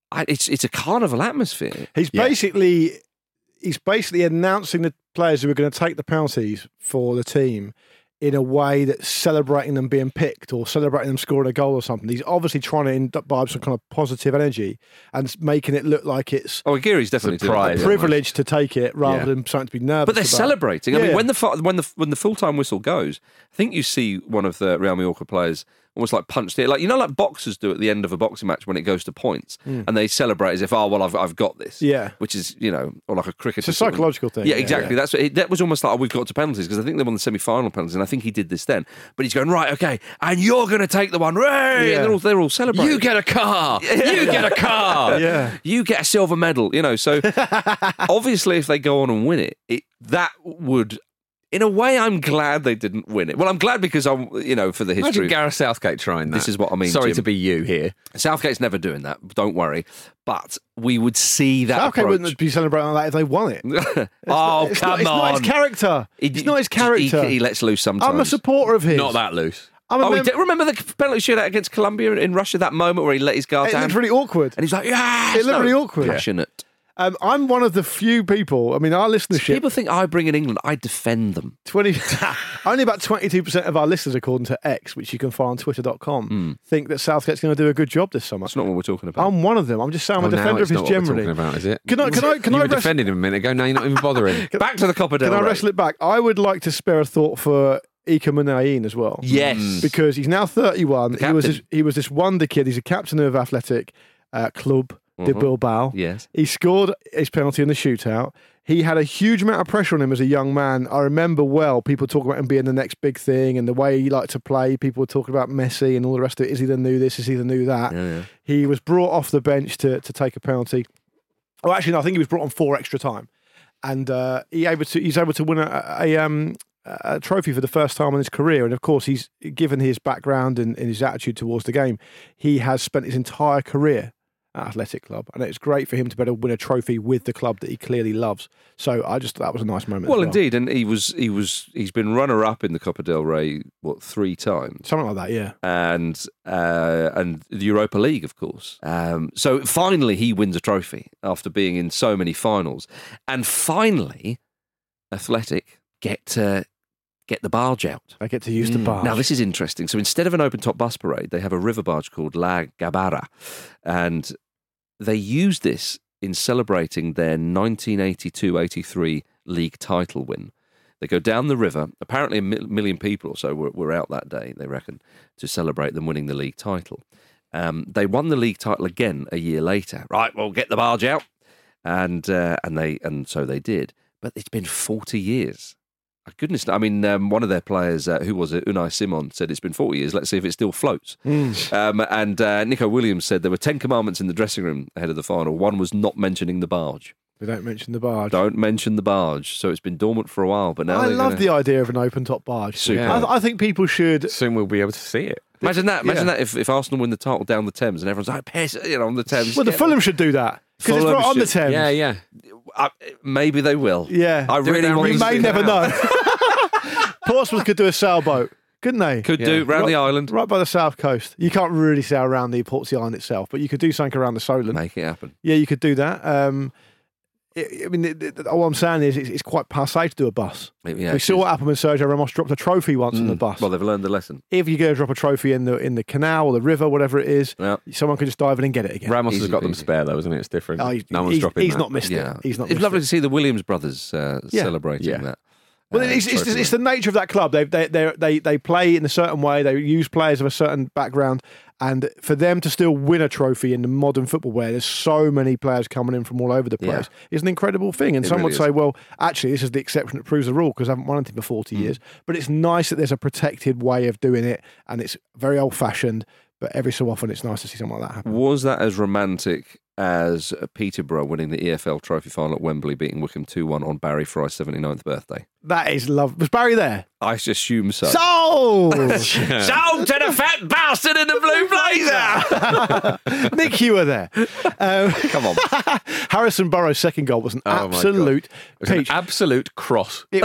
I, it's it's a carnival atmosphere. He's Yeah. basically he's basically announcing the players who are going to take the penalties for the team in a way that's celebrating them being picked or celebrating them scoring a goal or something. He's obviously trying to imbibe some kind of positive energy and making it look like it's Oh, Aguirre's definitely doing Surprise. that. a privilege to take it rather Yeah. than something to be nervous But they're about. celebrating. I mean, Yeah. when the fu- when the when the full time whistle goes, I think you see one of the Real Mallorca players almost like punched it, like you know, like boxers do at the end of a boxing match when it goes to points, and they celebrate as if, oh well, I've I've got this. Yeah. which is you know, or like a cricketer. It's a sort of- psychological thing. Yeah, Yeah, exactly. yeah. That's what it, that was almost like, oh, we've got to penalties because I think they won the semi final penalties, and I think he did this then. But he's going right, okay, and you're going to take the one, Ray! Yeah. And they're all they're all celebrating. You get a car. You get a car. Yeah. You get a silver medal, you know. So obviously, if they go on and win it, it that would, in a way, I'm glad they didn't win it. Well, I'm glad because I'm, you know, for the Imagine history. Gareth Southgate trying that. This is what I mean, Sorry Jim. to be you here. Southgate's never doing that. Don't worry, but we would see that. Southgate approach. wouldn't be celebrating like that if they won it. oh, it's come not, it's on! not his character. It's not his character. He, he lets loose sometimes. I'm a supporter of his. Not that loose. I'm a Oh, he mem- did, remember the penalty shootout against Colombia in Russia? That moment where he let his guard It down, looked really awkward. and he's like, "Yeah, It looked really awkward. passionate." Um, I'm one of the few people. I mean, our listenership. People think I bring in England. I defend them. twenty only about twenty-two percent of our listeners, according to X, which you can find on twitter dot com, think that Southgate's going to do a good job this summer. That's not what we're talking about. I'm one of them. I'm just saying I'm Oh, a now defender of it's his not what we're generally. talking about, is it? Can I- can I- can you I were rest- defending him a minute ago. Now you're not even bothering. Back to the Copa del Can I Rey. wrestle it back? I would like to spare a thought for Ika Munayin as well. Yes. Because he's now thirty-one. The He was this, captain. he was this wonder kid. He's a captain of Athletic uh, Club de Mhm. Bilbao. Yes. He scored his penalty in the shootout. He had a huge amount of pressure on him as a young man. I remember well people talking about him being the next big thing and the way he liked to play. People were talking about Messi and all the rest of it. Is he the new this? Is he the new that? Yeah, yeah. He was brought off the bench to, to take a penalty. Oh, actually, no, I think he was brought on for extra time. And uh, he able to, he's able to win a, a, um, a trophy for the first time in his career. And of course, he's given his background and, and his attitude towards the game, he has spent his entire career at Athletic Club. And it's great for him to be able to win a trophy with the club that he clearly loves. So I just thought that was a nice moment. as Well, indeed, and he was he was he's been runner up in the Copa del Rey what three times, Something like that, yeah. and uh, and the Europa League, of course. Um, so finally, he wins a trophy after being in so many finals, and finally, Athletic get to get the barge out. I get to use the bar. Now, this is interesting. So instead of an open-top bus parade, they have a river barge called La Gabara. And they use this in celebrating their nineteen eighty-two eighty-three league title win. They go down the river. Apparently a mi- million people or so were, were out that day, they reckon, to celebrate them winning the league title. Um, they won the league title again a year later. Right, well, get the barge out. And, uh, and, they, and so they did. But it's been forty years. Goodness, I mean, um, one of their players, uh, who was it, Unai Simon, said it's been forty years. Let's see if it still floats. Mm. Um, and uh, Nico Williams said there were ten commandments in the dressing room ahead of the final. One was not mentioning the barge. We don't mention the barge. Don't mention the barge. So it's been dormant for a while, but now I they're love gonna... the idea of an open top barge. Super. I, I think people should. Soon we'll be able to see it. Imagine that. Imagine Yeah. that if, if Arsenal win the title down the Thames and everyone's like, piss, you know, on the Thames. Well, the Get- Fulham should do that because it's Fulham right on the should- Thames. Yeah, yeah. Uh, maybe they will. Yeah. I Do it really down want We to may see never that. know. Portsmouth could do a sailboat, couldn't they? Could Yeah. do round the Right- island. Right by the south coast. You can't really sail around the Portsea Island itself, but you could do something around the Solent. Make it happen. Yeah, you could do that. Um, I I mean, it, it, all I'm saying is it's, it's quite passé to do a bus. Yeah, we saw what happened when Sergio Ramos dropped a trophy once on the bus. Well, they've learned the lesson. If you're going to drop a trophy in the in the canal or the river, whatever it is, Yeah. someone can just dive in and get it again. Ramos Easy has got them peasy. spare though, isn't it? It's different. Oh, he- no one's he's, dropping he's that. not missed Yeah. it. He's not It's missed lovely it. to see the Williams brothers uh, Yeah. celebrating Yeah. that. Well, uh, it's, it's, trophy it's the nature of that club. They they they they they play in a certain way. They use players of a certain background, and for them to still win a trophy in the modern football, where there's so many players coming in from all over the place, Yeah. is an incredible thing. And It some really would say, is. well, actually, this is the exception that proves the rule because I haven't won anything for forty Mm. years. But it's nice that there's a protected way of doing it, and it's very old fashioned. But every so often, it's nice to see something like that happen. Was that as romantic as Peterborough winning the E F L Trophy final at Wembley, beating Wickham two one on Barry Fry's seventy-ninth birthday? That is love. Was Barry there? I assume so. Sold! Sold to the fat bastard in the blue blazer! Nick, you were there. Um, Come on. Harrison Burrow's second goal was an Oh, my God. absolute It was an peach. absolute cross. It-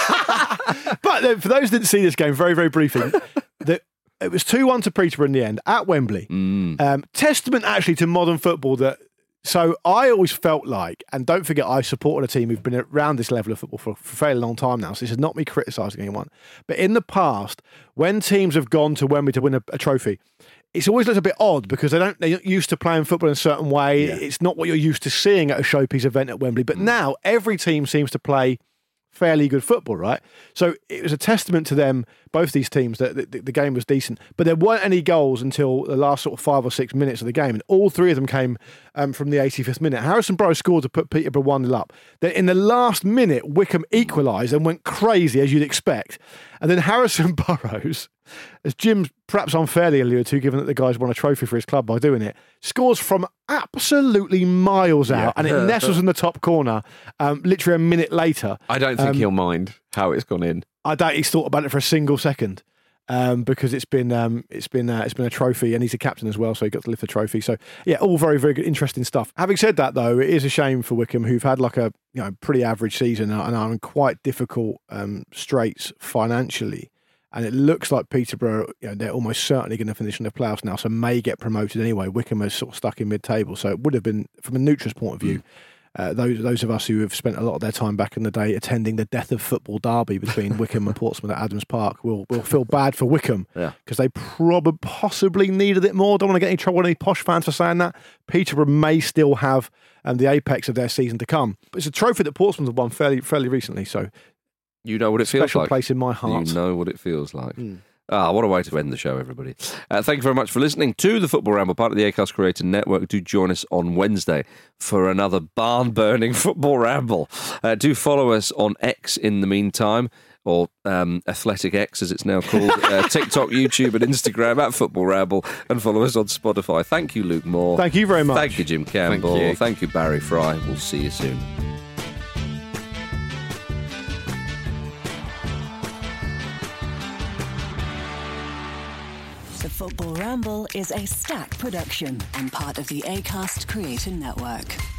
but uh, for those who didn't see this game, very, very briefly, the, it was two one to Peterborough in the end at Wembley. Mm. Um, testament actually to modern football that So I always felt like, and don't forget, I supported a team who've been around this level of football for, for a fairly long time now, so this is not me criticising anyone. But in the past, when teams have gone to Wembley to win a, a trophy, it's always looked a bit odd because they don't, they're not used to playing football in a certain way. Yeah. It's not what you're used to seeing at a showpiece event at Wembley. But mm. now every team seems to play fairly good football, right? So it was a testament to them, both these teams, that the, the game was decent. But there weren't any goals until the last sort of five or six minutes of the game, and all three of them came um, from the eighty-fifth minute. Harrison Burrows scored to put Peterborough one nil up. Then in the last minute, Wickham equalised and went crazy, as you'd expect. And then Harrison Burrows, as Jim perhaps unfairly alluded to, given that the guy's won a trophy for his club by doing it, scores from absolutely miles out, yeah. and it nestles in the top corner um, literally a minute later. I don't think um, he'll mind how it's gone in. I doubt he's thought about it for a single second, um, because it's been um, it's been uh, it's been a trophy, and he's a captain as well, so he got to lift the trophy. So yeah, all very very good, interesting stuff. Having said that, though, it is a shame for Wickham, who've had like a you know pretty average season and are in quite difficult um, straits financially. And it looks like Peterborough, you know, they're almost certainly going to finish in the playoffs now, so may get promoted anyway. Wickham is sort of stuck in mid-table, so it would have been, from a neutral's point of view, mm. uh, those those of us who have spent a lot of their time back in the day attending the death of football derby between Wickham and Portsmouth at Adams Park will will feel bad for Wickham because yeah. they probably possibly needed it more. Don't want to get any trouble with any posh fans for saying that. Peterborough may still have um, the apex of their season to come. But it's a trophy that Portsmouth have won fairly fairly recently, so. You know what it feels Special like. Special place in my heart. You know what it feels like. Mm. Ah, what a way to end the show, everybody. Uh, thank you very much for listening to the Football Ramble, part of the Acast Creator Network. Do join us on Wednesday for another barn-burning Football Ramble. Uh, do follow us on X in the meantime, or um, Athletic X as it's now called, uh, TikTok, YouTube and Instagram at Football Ramble, and follow us on Spotify. Thank you, Luke Moore. Thank you very much. Thank you, Jim Campbell. Thank you, Thank you Barry Fry. We'll see you soon. The Football Ramble is a Stack production and part of the Acast Creator Network.